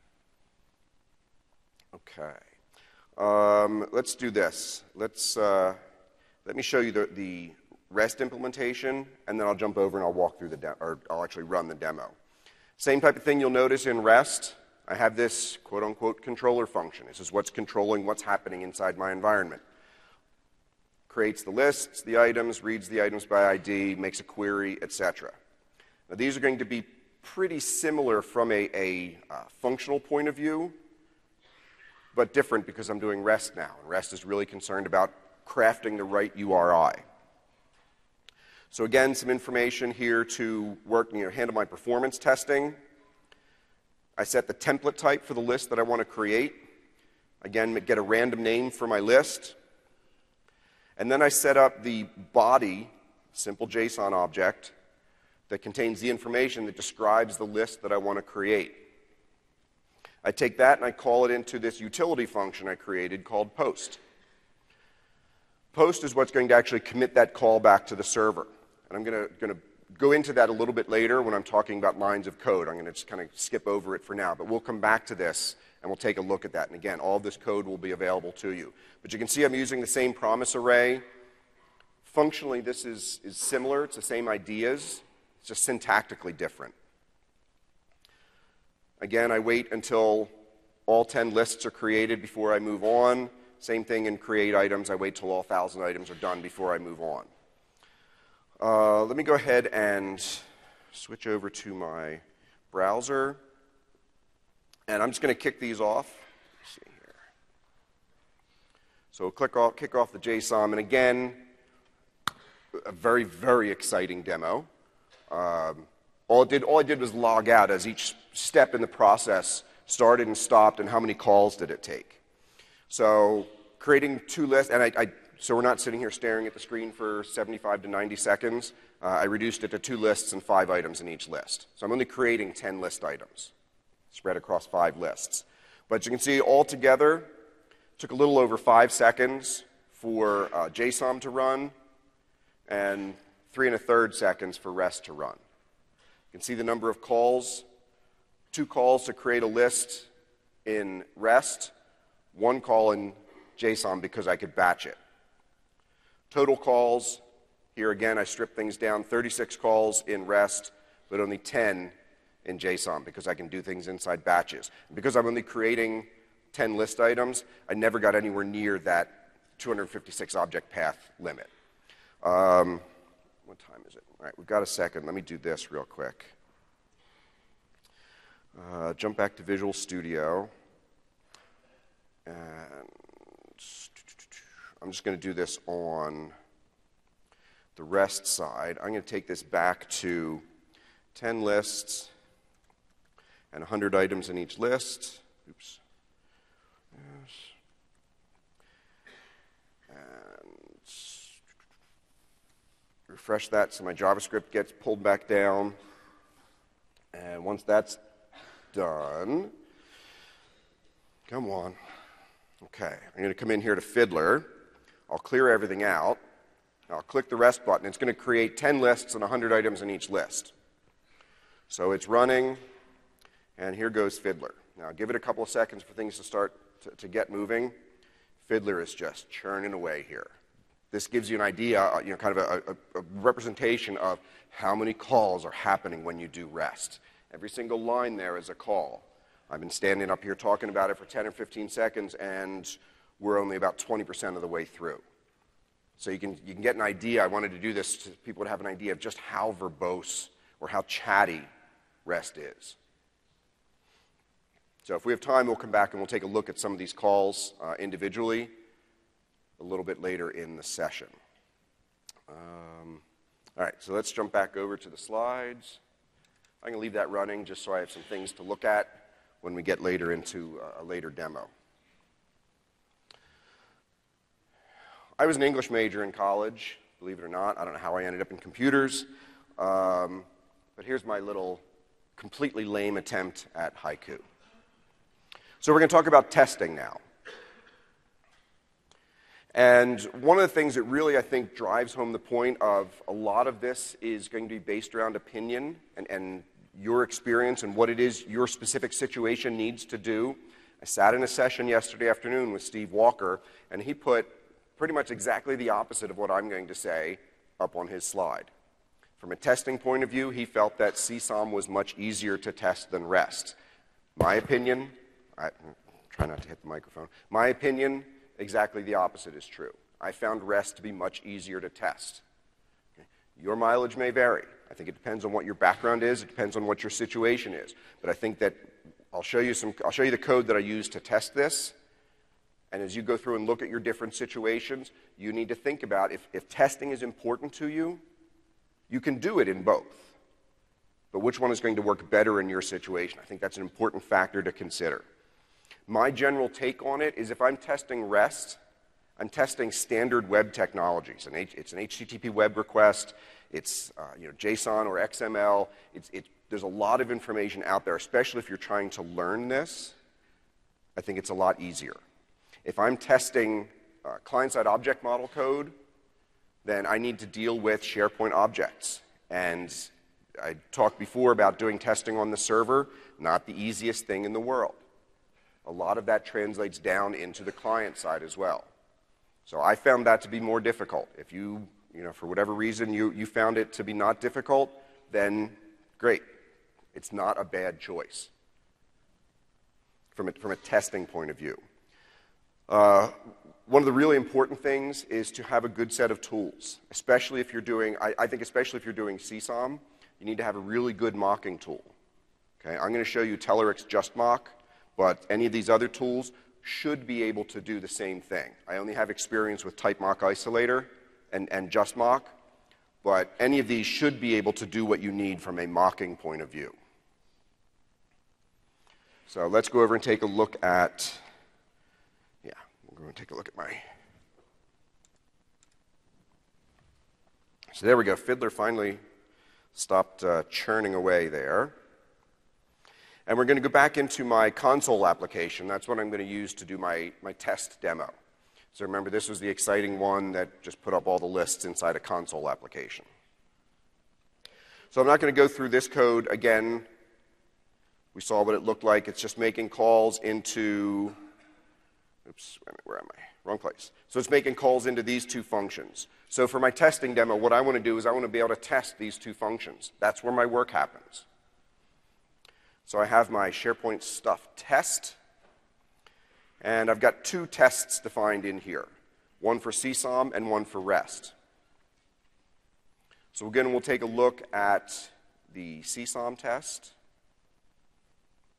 Okay. Um, let's do this. Let's, uh, let me show you the, the REST implementation, and then I'll jump over and I'll walk through the demo, or I'll actually run the demo. Same type of thing you'll notice in REST. I have this quote-unquote controller function. This is what's controlling what's happening inside my environment. Creates the lists, the items, reads the items by I D, makes a query, et cetera. Now, these are going to be pretty similar from a, a uh, functional point of view, but different because I'm doing REST now. And REST is really concerned about crafting the right U R I. So again, some information here to work, you know, handle my performance testing. I set the template type for the list that I want to create. Again, get a random name for my list. And then I set up the body, simple JSON object, that contains the information that describes the list that I want to create. I take that and I call it into this utility function I created called post. Post is what's going to actually commit that call back to the server. And I'm going to, going to go into that a little bit later when I'm talking about lines of code. I'm going to just kind of skip over it for now, but we'll come back to this and we'll take a look at that. And again, all of this code will be available to you. But you can see I'm using the same promise array. Functionally, this is, is similar. It's the same ideas. It's just syntactically different. Again, I wait until all ten lists are created before I move on. Same thing in create items. I wait till all one thousand items are done before I move on. Uh, let me go ahead and switch over to my browser. And I'm just going to kick these off. Let's see here. So click off, kick off the JSON. And again, a very, very exciting demo. Um, all, it did, all I did was log out as each step in the process started and stopped and how many calls did it take. So creating two lists, and I, I so we're not sitting here staring at the screen for seventy-five to ninety seconds. Uh, I reduced it to two lists and five items in each list. So I'm only creating ten list items spread across five lists. But you can see all together, it took a little over five seconds for uh, JSON to run and three and a third seconds for REST to run. You can see the number of calls, two calls to create a list in REST, one call in JSON because I could batch it. Total calls, here again I stripped things down, thirty-six calls in REST, but only ten in JSON because I can do things inside batches. And because I'm only creating ten list items, I never got anywhere near that two hundred fifty-six object path limit. Um, what time is it? All right, we've got a second. Let me do this real quick. Uh, jump back to Visual Studio. And I'm just going to do this on the REST side. I'm going to take this back to ten lists and one hundred items in each list. Oops. Yes. And refresh that so my JavaScript gets pulled back down. And once that's done, come on. Okay, I'm going to come in here to Fiddler. I'll clear everything out. I'll click the REST button. It's going to create ten lists and one hundred items in each list. So it's running, and here goes Fiddler. Now give it a couple of seconds for things to start to, to get moving. Fiddler is just churning away here. This gives you an idea, you know, kind of a, a, a representation of how many calls are happening when you do REST. Every single line there is a call. I've been standing up here talking about it for ten or fifteen seconds, and we're only about twenty percent of the way through. So you can, you can get an idea. I wanted to do this so people would have an idea of just how verbose or how chatty REST is. So if we have time, we'll come back and we'll take a look at some of these calls uh, individually a little bit later in the session. Um, all right, so let's jump back over to the slides. I'm going to leave that running just so I have some things to look at when we get later into a later demo. I was an English major in college, believe it or not. I don't know how I ended up in computers. Um, but here's my little completely lame attempt at haiku. So we're going to talk about testing now. And one of the things that really, I think, drives home the point of a lot of this is going to be based around opinion and, and your experience and what it is your specific situation needs to do. I sat in a session yesterday afternoon with Steve Walker, and he put pretty much exactly the opposite of what I'm going to say up on his slide. From a testing point of view, he felt that C SOM was much easier to test than REST. My opinion, I try not to hit the microphone, my opinion, exactly the opposite is true. I found REST to be much easier to test. Okay. Your mileage may vary. I think it depends on what your background is. It depends on what your situation is. But I think that I'll show you some, I'll show you the code that I use to test this. And as you go through and look at your different situations, you need to think about if, if testing is important to you, you can do it in both. But which one is going to work better in your situation? I think that's an important factor to consider. My general take on it is if I'm testing REST, I'm testing standard web technologies. And it's an H T T P web request. It's uh, you know, JSON or X M L. It's, it's, there's a lot of information out there, especially if you're trying to learn this. I think it's a lot easier. If I'm testing uh, client-side object model code, then I need to deal with SharePoint objects. And I talked before about doing testing on the server, not the easiest thing in the world. A lot of that translates down into the client side as well. So I found that to be more difficult. If you, you know, for whatever reason you, you found it to be not difficult, then great. It's not a bad choice from a, from a testing point of view. Uh, one of the really important things is to have a good set of tools, especially if you're doing, I, I think especially if you're doing C SOM, you need to have a really good mocking tool. Okay, I'm going to show you Telerik's JustMock, but any of these other tools should be able to do the same thing. I only have experience with TypeMock Isolator and, and JustMock, but any of these should be able to do what you need from a mocking point of view. So let's go over and take a look at, yeah, we're going to take a look at my, so there we go, Fiddler finally stopped uh, churning away there. And we're going to go back into my console application. That's what I'm going to use to do my, my test demo. So remember, this was the exciting one that just put up all the lists inside a console application. So I'm not going to go through this code again. We saw what it looked like. It's just making calls into, oops, wait a minute, where am I? Wrong place. So it's making calls into these two functions. So for my testing demo, what I want to do is I want to be able to test these two functions. That's where my work happens. So I have my SharePoint stuff test, and I've got two tests defined in here, one for C SOM and one for REST. So again, we'll take a look at the C SOM test.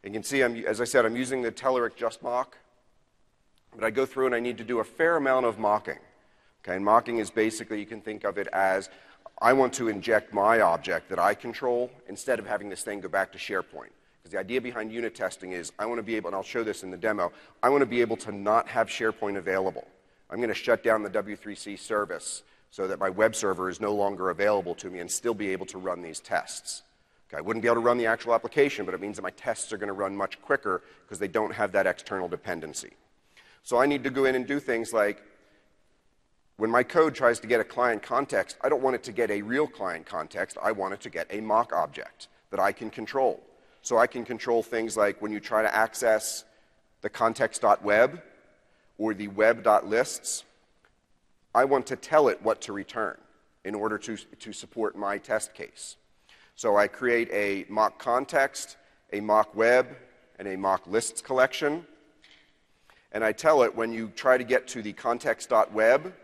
You can see, I'm, as I said, I'm using the Telerik JustMock, but I go through and I need to do a fair amount of mocking. Okay, and mocking is basically, you can think of it as, I want to inject my object that I control instead of having this thing go back to SharePoint. Because the idea behind unit testing is, I want to be able, and I'll show this in the demo, I want to be able to not have SharePoint available. I'm going to shut down the W three C service so that my web server is no longer available to me and still be able to run these tests. Okay, I wouldn't be able to run the actual application, but it means that my tests are going to run much quicker because they don't have that external dependency. So I need to go in and do things like, when my code tries to get a client context, I don't want it to get a real client context. I want it to get a mock object that I can control. So I can control things like when you try to access the context.web or the web.lists, I want to tell it what to return in order to, to support my test case. So I create a mock context, a mock web, and a mock lists collection. And I tell it when you try to get to the context.web,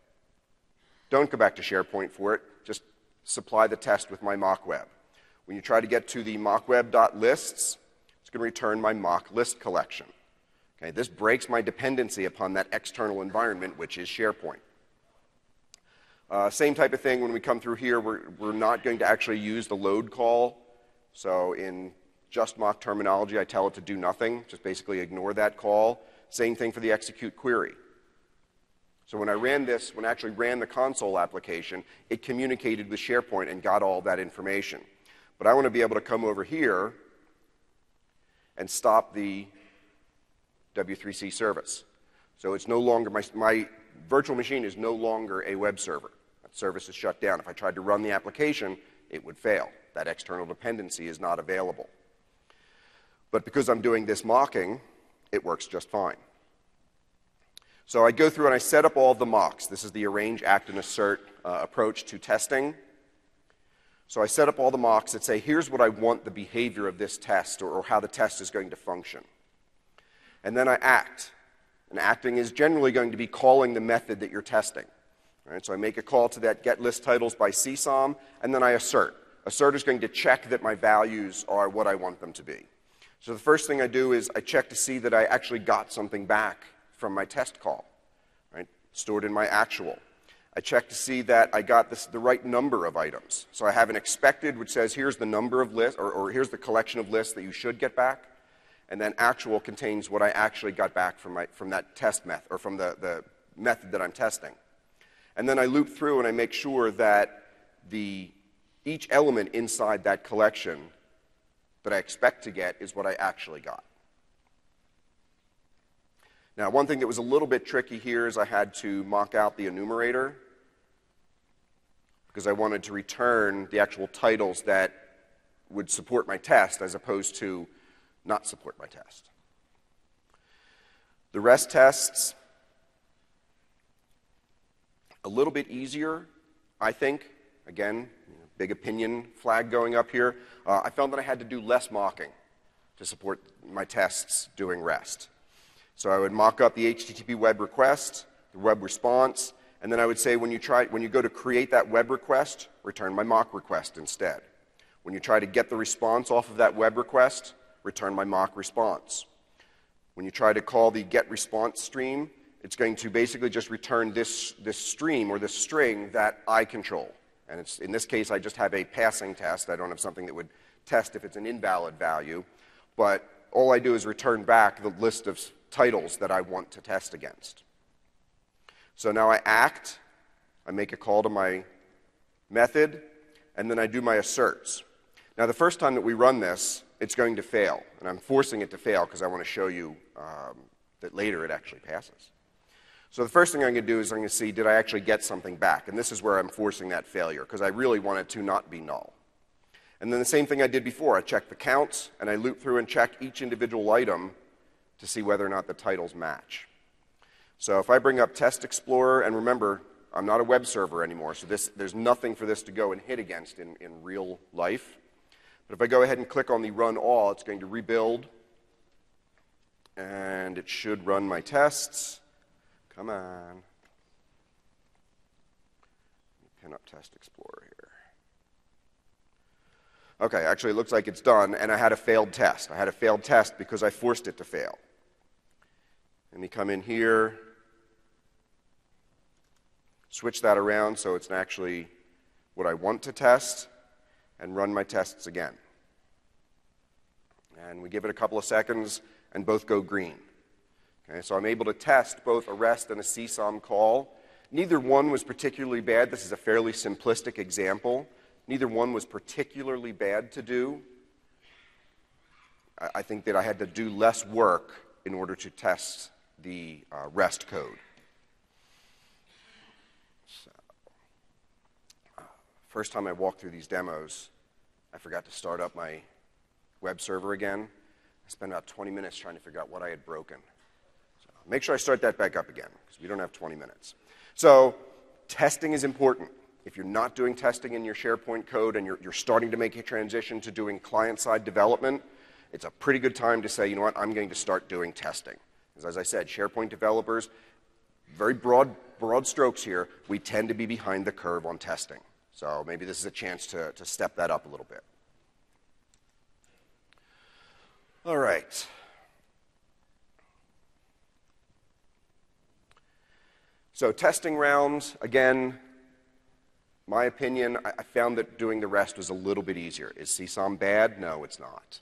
don't go back to SharePoint for it. Just supply the test with my mock web. When you try to get to the mockweb.lists, it's going to return my mock list collection. Okay, this breaks my dependency upon that external environment, which is SharePoint. Uh, same type of thing when we come through here. We're, we're not going to actually use the load call. So in JustMock terminology, I tell it to do nothing. Just basically ignore that call. Same thing for the execute query. So when I ran this, when I actually ran the console application, it communicated with SharePoint and got all that information. But I want to be able to come over here and stop the W three C service. So it's no longer, my, my virtual machine is no longer a web server. That service is shut down. If I tried to run the application, it would fail. That external dependency is not available. But because I'm doing this mocking, it works just fine. So I go through and I set up all of the mocks. This is the arrange, act, and assert uh, approach to testing. So I set up all the mocks that say, here's what I want the behavior of this test, or, or how the test is going to function. And then I act. And acting is generally going to be calling the method that you're testing. All right, so I make a call to that get list titles by C SOM, and then I assert. Assert is going to check that my values are what I want them to be. So the first thing I do is I check to see that I actually got something back from my test call, right? Stored in my actual. I check to see that I got this, the right number of items. So I have an expected, which says here's the number of lists, or, or here's the collection of lists that you should get back. And then actual contains what I actually got back from, my, from that test method, or from the, the method that I'm testing. And then I loop through and I make sure that the, each element inside that collection that I expect to get is what I actually got. Now, one thing that was a little bit tricky here is I had to mock out the enumerator because I wanted to return the actual titles that would support my test as opposed to not support my test. The rest tests, a little bit easier, I think. Again, big opinion flag going up here. Uh, I found that I had to do less mocking to support my tests doing REST. So I would mock up the H T T P web request, the web response, and then I would say when you, try, when you go to create that web request, return my mock request instead. When you try to get the response off of that web request, return my mock response. When you try to call the get response stream, it's going to basically just return this, this stream or this string that I control. And it's, in this case, I just have a passing test. I don't have something that would test if it's an invalid value. But all I do is return back the list of titles that I want to test against. So now I act, I make a call to my method, and then I do my asserts. Now the first time that we run this, it's going to fail. And I'm forcing it to fail because I want to show you um, that later it actually passes. So the first thing I'm going to do is I'm going to see, did I actually get something back? And this is where I'm forcing that failure because I really want it to not be null. And then the same thing I did before. I check the counts, and I loop through and check each individual item to see whether or not the titles match. So if I bring up Test Explorer, and remember, I'm not a web server anymore, so this, there's nothing for this to go and hit against in, in real life. But if I go ahead and click on the Run All, it's going to rebuild, and it should run my tests. Come on. Pin up Test Explorer here. Okay, actually it looks like it's done, and I had a failed test. I had a failed test because I forced it to fail. Let me come in here, switch that around so it's actually what I want to test, and run my tests again. And we give it a couple of seconds, and both go green. Okay, so I'm able to test both a REST and a C SOM call. Neither one was particularly bad. This is a fairly simplistic example. Neither one was particularly bad to do. I think that I had to do less work in order to test the uh, REST code. So, uh, first time I walked through these demos, I forgot to start up my web server again. I spent about twenty minutes trying to figure out what I had broken. So make sure I start that back up again, because we don't have twenty minutes. So testing is important. If you're not doing testing in your SharePoint code and you're, you're starting to make a transition to doing client-side development, it's a pretty good time to say, you know what, I'm going to start doing testing. Because as I said, SharePoint developers, very broad, broad strokes here, we tend to be behind the curve on testing. So maybe this is a chance to, to step that up a little bit. All right. So testing rounds, again, my opinion, I found that doing the REST was a little bit easier. Is C SOM bad? No, it's not.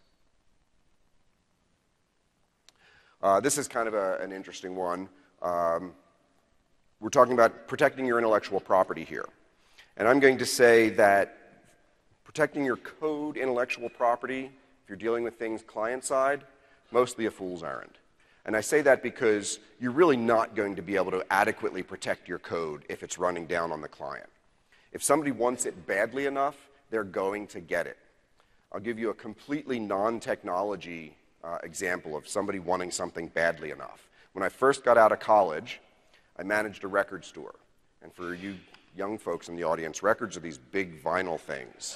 Uh, this is kind of a, an interesting one. Um, we're talking about protecting your intellectual property here. And I'm going to say that protecting your code intellectual property, if you're dealing with things client-side, mostly a fool's errand. And I say that because you're really not going to be able to adequately protect your code if it's running down on the client. If somebody wants it badly enough, they're going to get it. I'll give you a completely non-technology uh, example of somebody wanting something badly enough. When I first got out of college, I managed a record store. And for you young folks in the audience, records are these big vinyl things.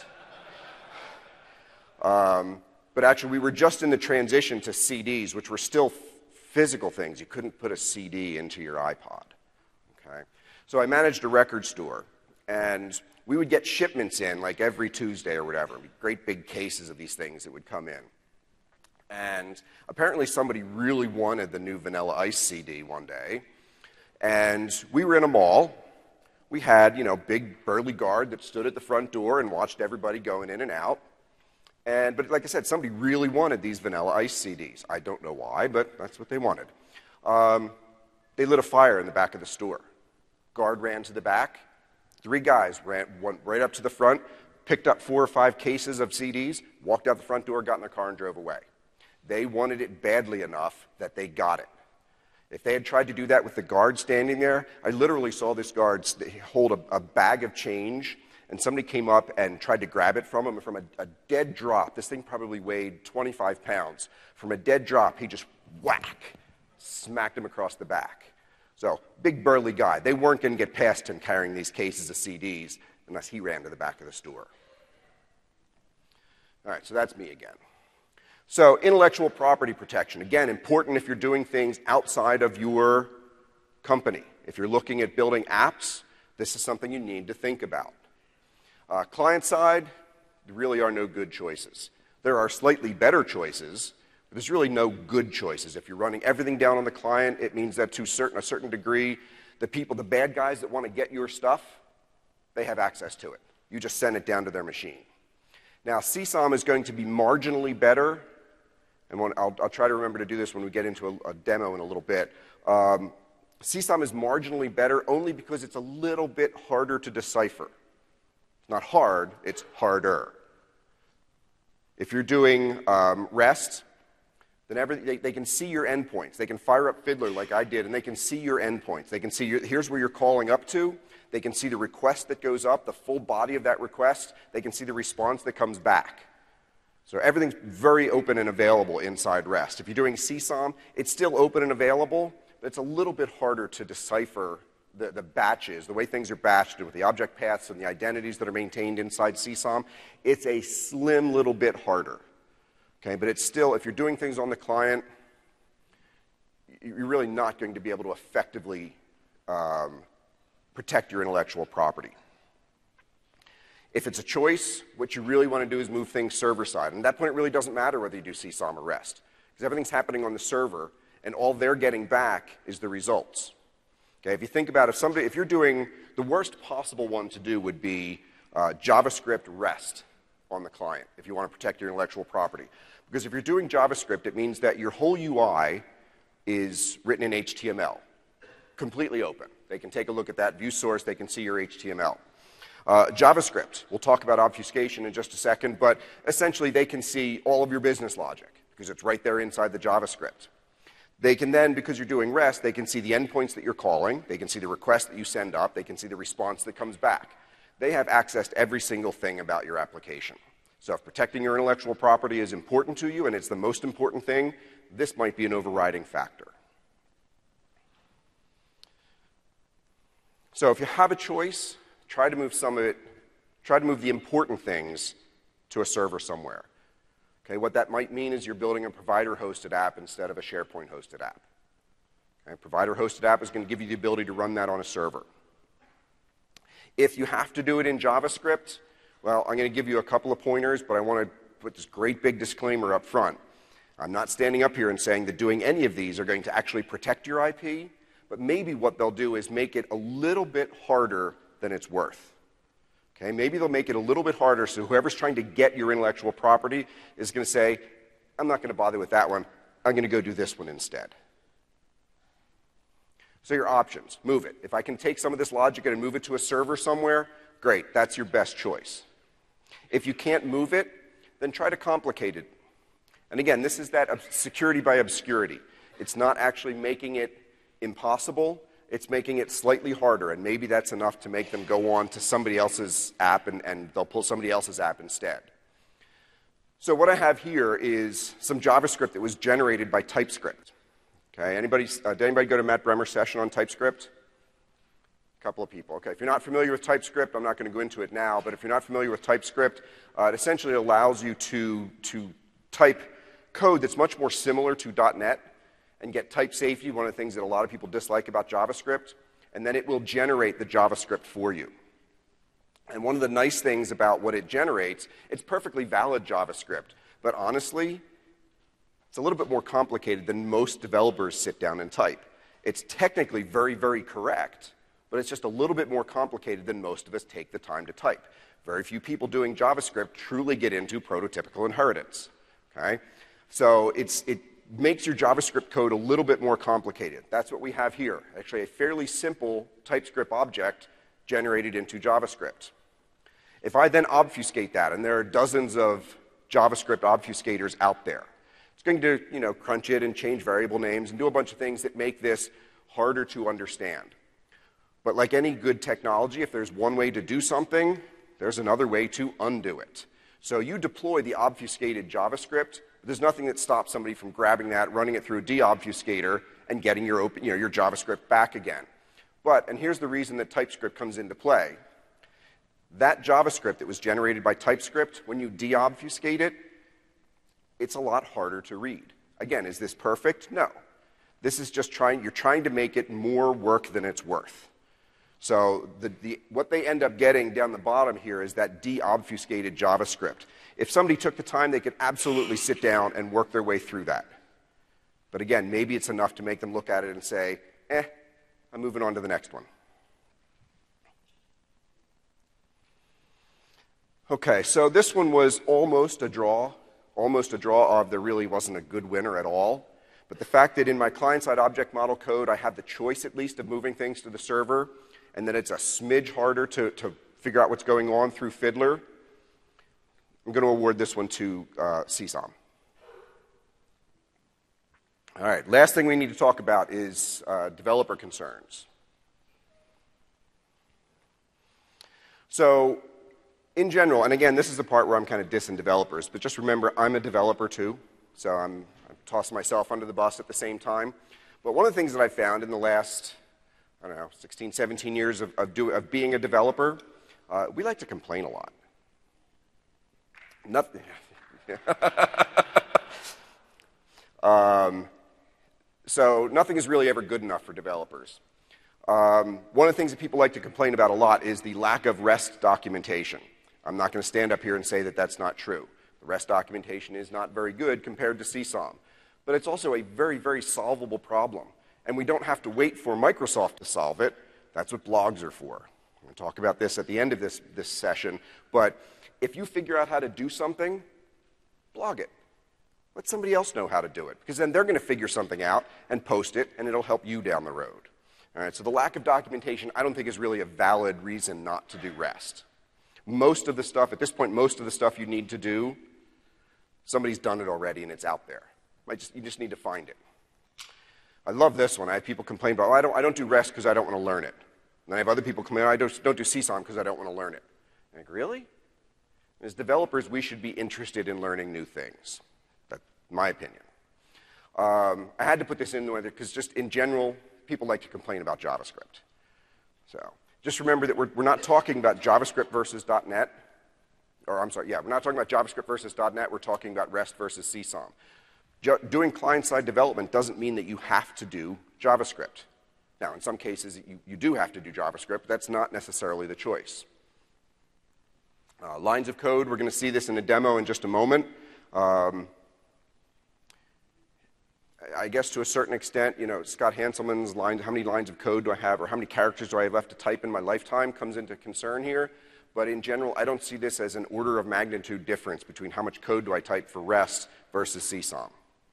Um, but actually, we were just in the transition to C Ds, which were still physical things. You couldn't put a C D into your iPod. Okay? So I managed a record store. And we would get shipments in like every Tuesday or whatever, great big cases of these things that would come in. And apparently somebody really wanted the new Vanilla Ice C D one day. And we were in a mall. We had, you know, big burly guard that stood at the front door and watched everybody going in and out. And, but like I said, somebody really wanted these Vanilla Ice C Ds. I don't know why, but that's what they wanted. Um, they lit a fire in the back of the store. Guard ran to the back. Three guys ran, went right up to the front, picked up four or five cases of C Ds, walked out the front door, got in their car, and drove away. They wanted it badly enough that they got it. If they had tried to do that with the guard standing there, I literally saw this guard hold a, a bag of change, and somebody came up and tried to grab it from him. And from a, a dead drop, this thing probably weighed twenty-five pounds. From a dead drop, he just whack, smacked him across the back. So, big burly guy. They weren't going to get past him carrying these cases of C Ds unless he ran to the back of the store. All right, so that's me again. So, intellectual property protection. Again, important if you're doing things outside of your company. If you're looking at building apps, this is something you need to think about. Uh, client side, there really are no good choices. There are slightly better choices. There's really no good choices. If you're running everything down on the client, it means that to certain, a certain degree, the people, the bad guys that want to get your stuff, they have access to it. You just send it down to their machine. Now, C SOM is going to be marginally better, and when, I'll, I'll try to remember to do this when we get into a, a demo in a little bit. Um, C SOM is marginally better only because it's a little bit harder to decipher. It's not hard, it's harder. If you're doing um, REST, then every, they, they can see your endpoints. They can fire up Fiddler like I did, and they can see your endpoints. They can see your, here's where you're calling up to. They can see the request that goes up, the full body of that request. They can see the response that comes back. So everything's very open and available inside REST. If you're doing C SOM, it's still open and available, but it's a little bit harder to decipher the, the batches, the way things are batched with the object paths and the identities that are maintained inside C SOM. It's a slim little bit harder. Okay, but it's still, if you're doing things on the client, you're really not going to be able to effectively um, protect your intellectual property. If it's a choice, what you really want to do is move things server-side. And at that point, it really doesn't matter whether you do C SOM or REST, because everything's happening on the server, and all they're getting back is the results. Okay, if you think about if somebody, if you're doing, the worst possible one to do would be uh, JavaScript REST on the client, if you want to protect your intellectual property. Because if you're doing JavaScript, it means that your whole U I is written in H T M L, completely open. They can take a look at that view source, they can see your H T M L. Uh, JavaScript, we'll talk about obfuscation in just a second, but essentially they can see all of your business logic, because it's right there inside the JavaScript. They can then, because you're doing REST, they can see the endpoints that you're calling, they can see the request that you send up, they can see the response that comes back. They have access to every single thing about your application. So if protecting your intellectual property is important to you, and it's the most important thing, this might be an overriding factor. So if you have a choice, try to move some of it, try to move the important things to a server somewhere. Okay, what that might mean is you're building a provider-hosted app instead of a SharePoint-hosted app. Okay, provider-hosted app is going to give you the ability to run that on a server. If you have to do it in JavaScript, well, I'm going to give you a couple of pointers, but I want to put this great big disclaimer up front. I'm not standing up here and saying that doing any of these are going to actually protect your I P, but maybe what they'll do is make it a little bit harder than it's worth. Okay, maybe they'll make it a little bit harder so whoever's trying to get your intellectual property is going to say, I'm not going to bother with that one, I'm going to go do this one instead. So your options, move it. If I can take some of this logic and move it to a server somewhere, great, that's your best choice. If you can't move it, then try to complicate it. And again, this is that security by obscurity. It's not actually making it impossible, it's making it slightly harder, and maybe that's enough to make them go on to somebody else's app and, and they'll pull somebody else's app instead. So what I have here is some JavaScript that was generated by TypeScript. Okay, anybody, uh, did anybody go to Matt Bremer's session on TypeScript? A couple of people. Okay, if you're not familiar with TypeScript, I'm not going to go into it now, but if you're not familiar with TypeScript, uh, it essentially allows you to, to type code that's much more similar to dot net and get type safety, one of the things that a lot of people dislike about JavaScript, and then it will generate the JavaScript for you. And one of the nice things about what it generates, it's perfectly valid JavaScript, but honestly, it's a little bit more complicated than most developers sit down and type. It's technically very, very correct, but it's just a little bit more complicated than most of us take the time to type. Very few people doing JavaScript truly get into prototypical inheritance. Okay? So it's, it makes your JavaScript code a little bit more complicated. That's what we have here. Actually, a fairly simple TypeScript object generated into JavaScript. If I then obfuscate that, and there are dozens of JavaScript obfuscators out there, it's going to, you know, crunch it and change variable names and do a bunch of things that make this harder to understand. But like any good technology, if there's one way to do something, there's another way to undo it. So you deploy the obfuscated JavaScript, but there's nothing that stops somebody from grabbing that, running it through a deobfuscator, and getting your, open, you know, your JavaScript back again. But, and here's the reason that TypeScript comes into play. That JavaScript that was generated by TypeScript, when you deobfuscate it, it's a lot harder to read. Again, is this perfect? No. This is just trying, you're trying to make it more work than it's worth. So the, the, what they end up getting down the bottom here is that deobfuscated JavaScript. If somebody took the time, they could absolutely sit down and work their way through that. But again, maybe it's enough to make them look at it and say, eh, I'm moving on to the next one. Okay, so this one was almost a draw, almost a draw of there really wasn't a good winner at all. But the fact that in my client-side object model code, I have the choice at least of moving things to the server, and that it's a smidge harder to, to figure out what's going on through Fiddler, I'm going to award this one to uh, C SOM. All right, last thing we need to talk about is uh, developer concerns. So, in general, and again, this is the part where I'm kind of dissing developers, but just remember, I'm a developer too, so I'm, I'm tossing myself under the bus at the same time. But one of the things that I found in the last, I don't know, sixteen, seventeen years of, of, do, of being a developer, uh, we like to complain a lot. Nothing. um, so nothing is really ever good enough for developers. Um, one of the things that people like to complain about a lot is the lack of REST documentation. I'm not going to stand up here and say that that's not true. The REST documentation is not very good compared to C SOM. But it's also a very, very solvable problem. And we don't have to wait for Microsoft to solve it. That's what blogs are for. I'm going to talk about this at the end of this, this session. But if you figure out how to do something, blog it. Let somebody else know how to do it, because then they're going to figure something out and post it, and it'll help you down the road. All right, so the lack of documentation, I don't think, is really a valid reason not to do REST. Most of the stuff, at this point, most of the stuff you need to do, somebody's done it already, and it's out there. I just, you just need to find it. I love this one. I have people complain about, oh, I don't, I don't do REST because I don't want to learn it. And I have other people complain, oh, I don't, don't do C SOM because I don't want to learn it. I'm like, really? As developers, we should be interested in learning new things. That's my opinion. Um, I had to put this in there because just in general, people like to complain about JavaScript. So just remember that we're, we're not talking about JavaScript versus .NET. Or I'm sorry, yeah, we're not talking about JavaScript versus .NET. We're talking about REST versus C SOM. Jo doing client-side development doesn't mean that you have to do JavaScript. Now, in some cases, you, you do have to do JavaScript. But that's not necessarily the choice. Uh, lines of code, we're going to see this in a demo in just a moment. Um, I guess to a certain extent, you know, Scott Hanselman's lines, how many lines of code do I have, or how many characters do I have left to type in my lifetime, comes into concern here. But in general, I don't see this as an order of magnitude difference between how much code do I type for REST versus C SOM.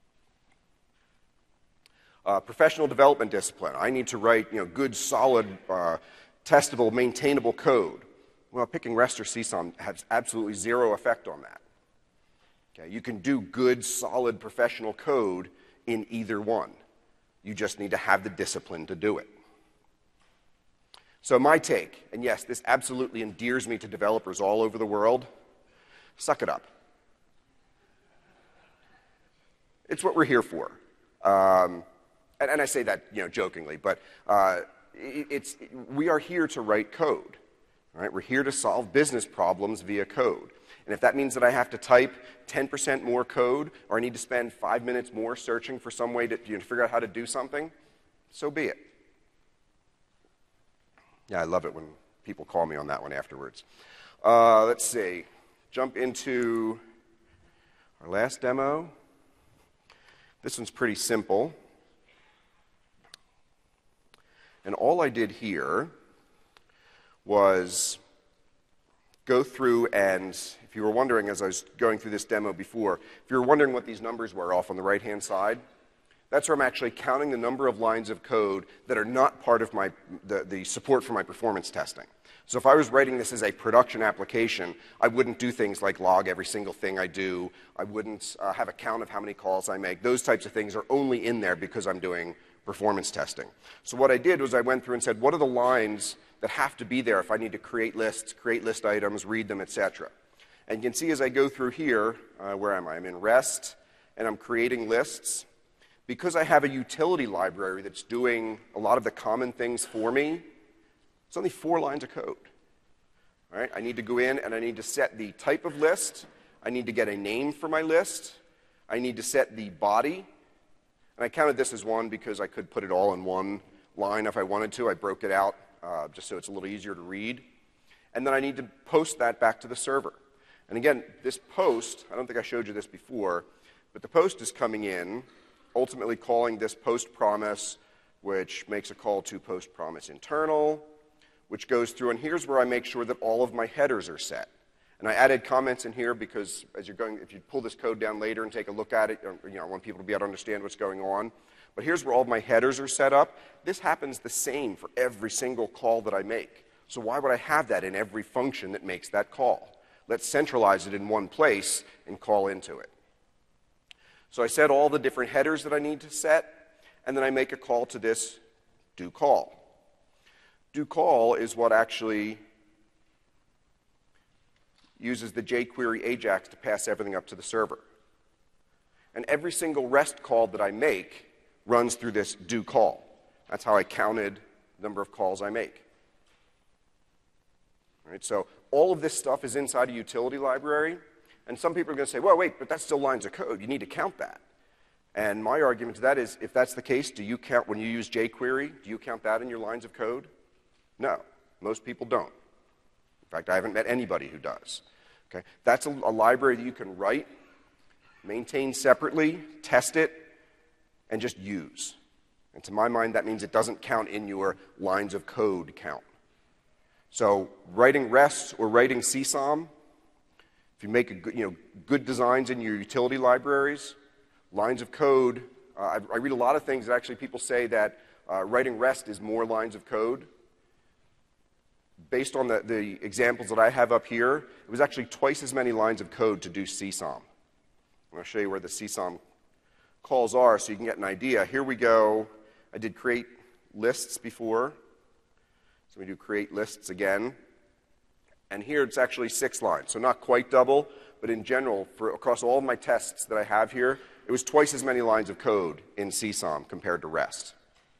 Uh, professional development discipline. I need to write, you know, good, solid, uh, testable, maintainable code. Well, picking REST or C SOM has absolutely zero effect on that. Okay, you can do good, solid, professional code in either one. You just need to have the discipline to do it. So my take, and yes, this absolutely endears me to developers all over the world, suck it up. It's what we're here for. Um, and, and I say that, you know, jokingly, but uh, it, it's, we are here to write code. Right? We're here to solve business problems via code. And if that means that I have to type ten percent more code, or I need to spend five minutes more searching for some way to, you know, to figure out how to do something, so be it. Yeah, I love it when people call me on that one afterwards. Uh, let's see. Jump into our last demo. This one's pretty simple. And all I did here was go through and, if you were wondering as I was going through this demo before, if you were wondering what these numbers were off on the right-hand side, that's where I'm actually counting the number of lines of code that are not part of my, the, the support for my performance testing. So if I was writing this as a production application, I wouldn't do things like log every single thing I do. I wouldn't uh, have a count of how many calls I make. Those types of things are only in there because I'm doing performance testing. So what I did was I went through and said, what are the lines that have to be there if I need to create lists, create list items, read them, et cetera. And you can see as I go through here, uh, where am I? I'm in REST, and I'm creating lists. Because I have a utility library that's doing a lot of the common things for me, it's only four lines of code. All right? I need to go in and I need to set the type of list. I need to get a name for my list. I need to set the body. And I counted this as one because I could put it all in one line if I wanted to. I broke it out uh, just so it's a little easier to read. And then I need to post that back to the server. And again, this post, I don't think I showed you this before, but the post is coming in, ultimately calling this post promise, which makes a call to post promise internal, which goes through, and here's where I make sure that all of my headers are set. And I added comments in here because as you're going, if you pull this code down later and take a look at it, you know, I want people to be able to understand what's going on. But here's where all of my headers are set up. This happens the same for every single call that I make. So why would I have that in every function that makes that call? Let's centralize it in one place and call into it. So I set all the different headers that I need to set, and then I make a call to this do call. Do call is what actually uses the jQuery Ajax to pass everything up to the server. And every single REST call that I make runs through this do call. That's how I counted the number of calls I make. All right, so all of this stuff is inside a utility library. And some people are going to say, well, wait, but that's still lines of code. You need to count that. And my argument to that is, if that's the case, do you count, when you use jQuery, do you count that in your lines of code? No, most people don't. In fact, I haven't met anybody who does. Okay? That's a, a library that you can write, maintain separately, test it, and just use. And to my mind, that means it doesn't count in your lines of code count. So writing REST or writing C SOM, if you make a good, you know, good designs in your utility libraries, lines of code, uh, I, I read a lot of things that actually people say that uh, writing REST is more lines of code. Based on the, the examples that I have up here, it was actually twice as many lines of code to do C SOM. I'm going to show you where the C SOM calls are so you can get an idea. Here we go. I did create lists before. So we do create lists again. And here it's actually six lines. So not quite double, but in general, for across all of my tests that I have here, it was twice as many lines of code in C SOM compared to REST.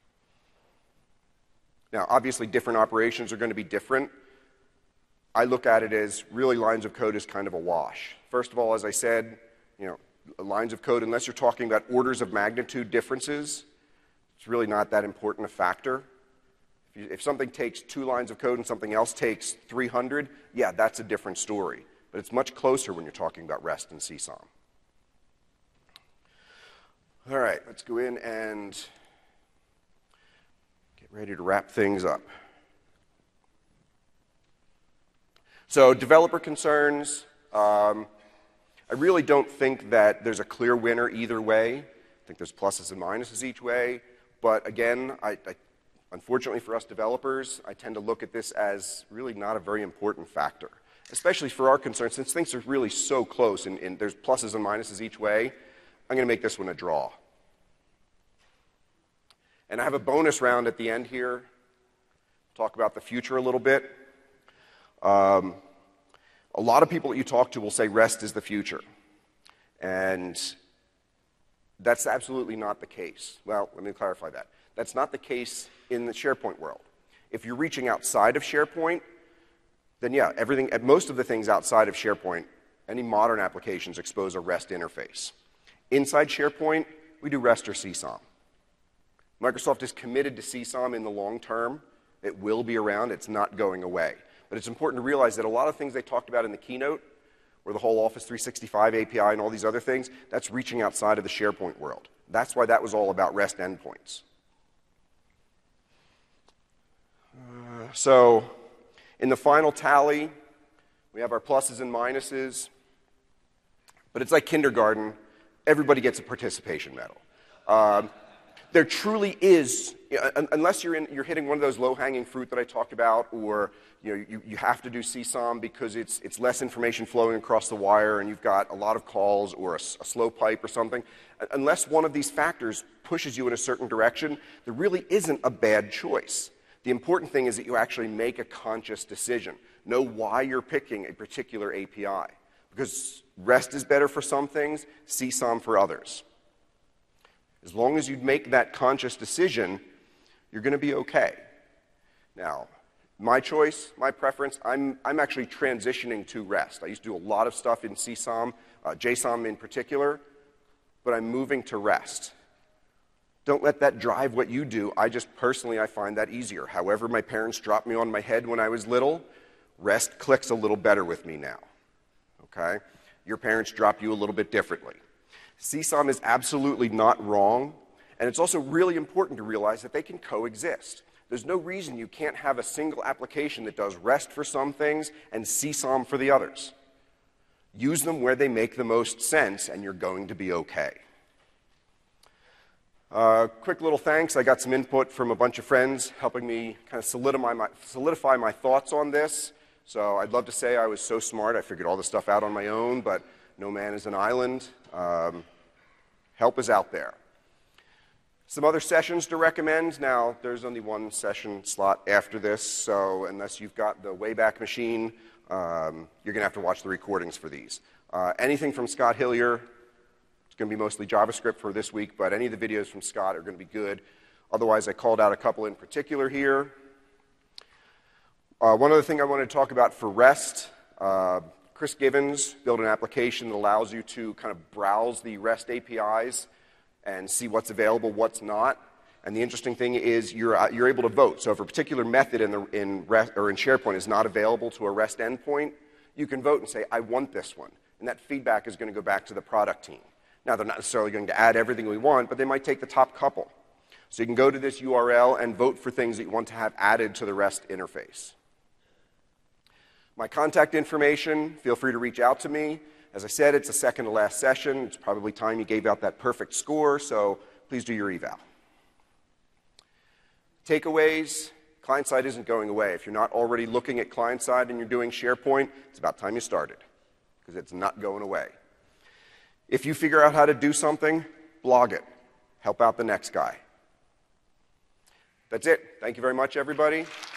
Now, obviously, different operations are going to be different. I look at it as really lines of code is kind of a wash. First of all, as I said, you know, lines of code, unless you're talking about orders of magnitude differences, it's really not that important a factor. If, you, if something takes two lines of code and something else takes three hundred, yeah, that's a different story. But it's much closer when you're talking about REST and C SOM. All right, let's go in and get ready to wrap things up. So developer concerns. Um, I really don't think that there's a clear winner either way. I think there's pluses and minuses each way. But again, I, I, unfortunately for us developers, I tend to look at this as really not a very important factor, especially for our concerns. Since things are really so close and, and there's pluses and minuses each way, I'm going to make this one a draw. And I have a bonus round at the end here. Talk about the future a little bit. Um, a lot of people that you talk to will say REST is the future. And that's absolutely not the case. Well, let me clarify that. That's not the case in the SharePoint world. If you're reaching outside of SharePoint, then yeah, everything, most of the things outside of SharePoint, any modern applications expose a REST interface. Inside SharePoint, we do REST or C SOM. Microsoft is committed to C SOM in the long term. It will be around. It's not going away. But it's important to realize that a lot of things they talked about in the keynote, or the whole Office three sixty-five A P I and all these other things, that's reaching outside of the SharePoint world. That's why that was all about REST endpoints. Uh, so in the final tally, we have our pluses and minuses. But it's like kindergarten. Everybody gets a participation medal. Um, there truly is, unless you're, in, you're hitting one of those low-hanging fruit that I talked about, or you, know, you, you have to do C SOM because it's, it's less information flowing across the wire and you've got a lot of calls or a, a slow pipe or something. Unless one of these factors pushes you in a certain direction, there really isn't a bad choice. The important thing is that you actually make a conscious decision. Know why you're picking a particular A P I. Because REST is better for some things, C SOM for others. As long as you make that conscious decision, you're going to be okay. Now, my choice, my preference, I'm, I'm actually transitioning to REST. I used to do a lot of stuff in C SOM, uh, J SOM in particular, but I'm moving to REST. Don't let that drive what you do. I just personally, I find that easier. However, my parents dropped me on my head when I was little, REST clicks a little better with me now. Okay? Your parents drop you a little bit differently. C SOM is absolutely not wrong, and it's also really important to realize that they can coexist. There's no reason you can't have a single application that does REST for some things and C SOM for the others. Use them where they make the most sense, and you're going to be okay. Uh, quick little thanks. I got some input from a bunch of friends helping me kind of solidify my, solidify my thoughts on this. So I'd love to say I was so smart, I figured all this stuff out on my own, but no man is an island. Um, help is out there. Some other sessions to recommend. Now, there's only one session slot after this, so unless you've got the Wayback Machine, um, you're going to have to watch the recordings for these. Uh, anything from Scott Hillier, it's going to be mostly JavaScript for this week, but any of the videos from Scott are going to be good. Otherwise, I called out a couple in particular here. Uh, one other thing I wanted to talk about for REST, uh, Chris Givens built an application that allows you to kind of browse the REST A P Is and see what's available, what's not. And the interesting thing is you're, uh, you're able to vote. So if a particular method in, the, in, REST, or in SharePoint is not available to a REST endpoint, you can vote and say, I want this one. And that feedback is going to go back to the product team. Now, they're not necessarily going to add everything we want, but they might take the top couple. So you can go to this U R L and vote for things that you want to have added to the REST interface. My contact information, feel free to reach out to me. As I said, it's the second to last session. It's probably time you gave out that perfect score, so please do your eval. Takeaways, client-side isn't going away. If you're not already looking at client-side and you're doing SharePoint, it's about time you started, because it's not going away. If you figure out how to do something, blog it. Help out the next guy. That's it. Thank you very much, everybody.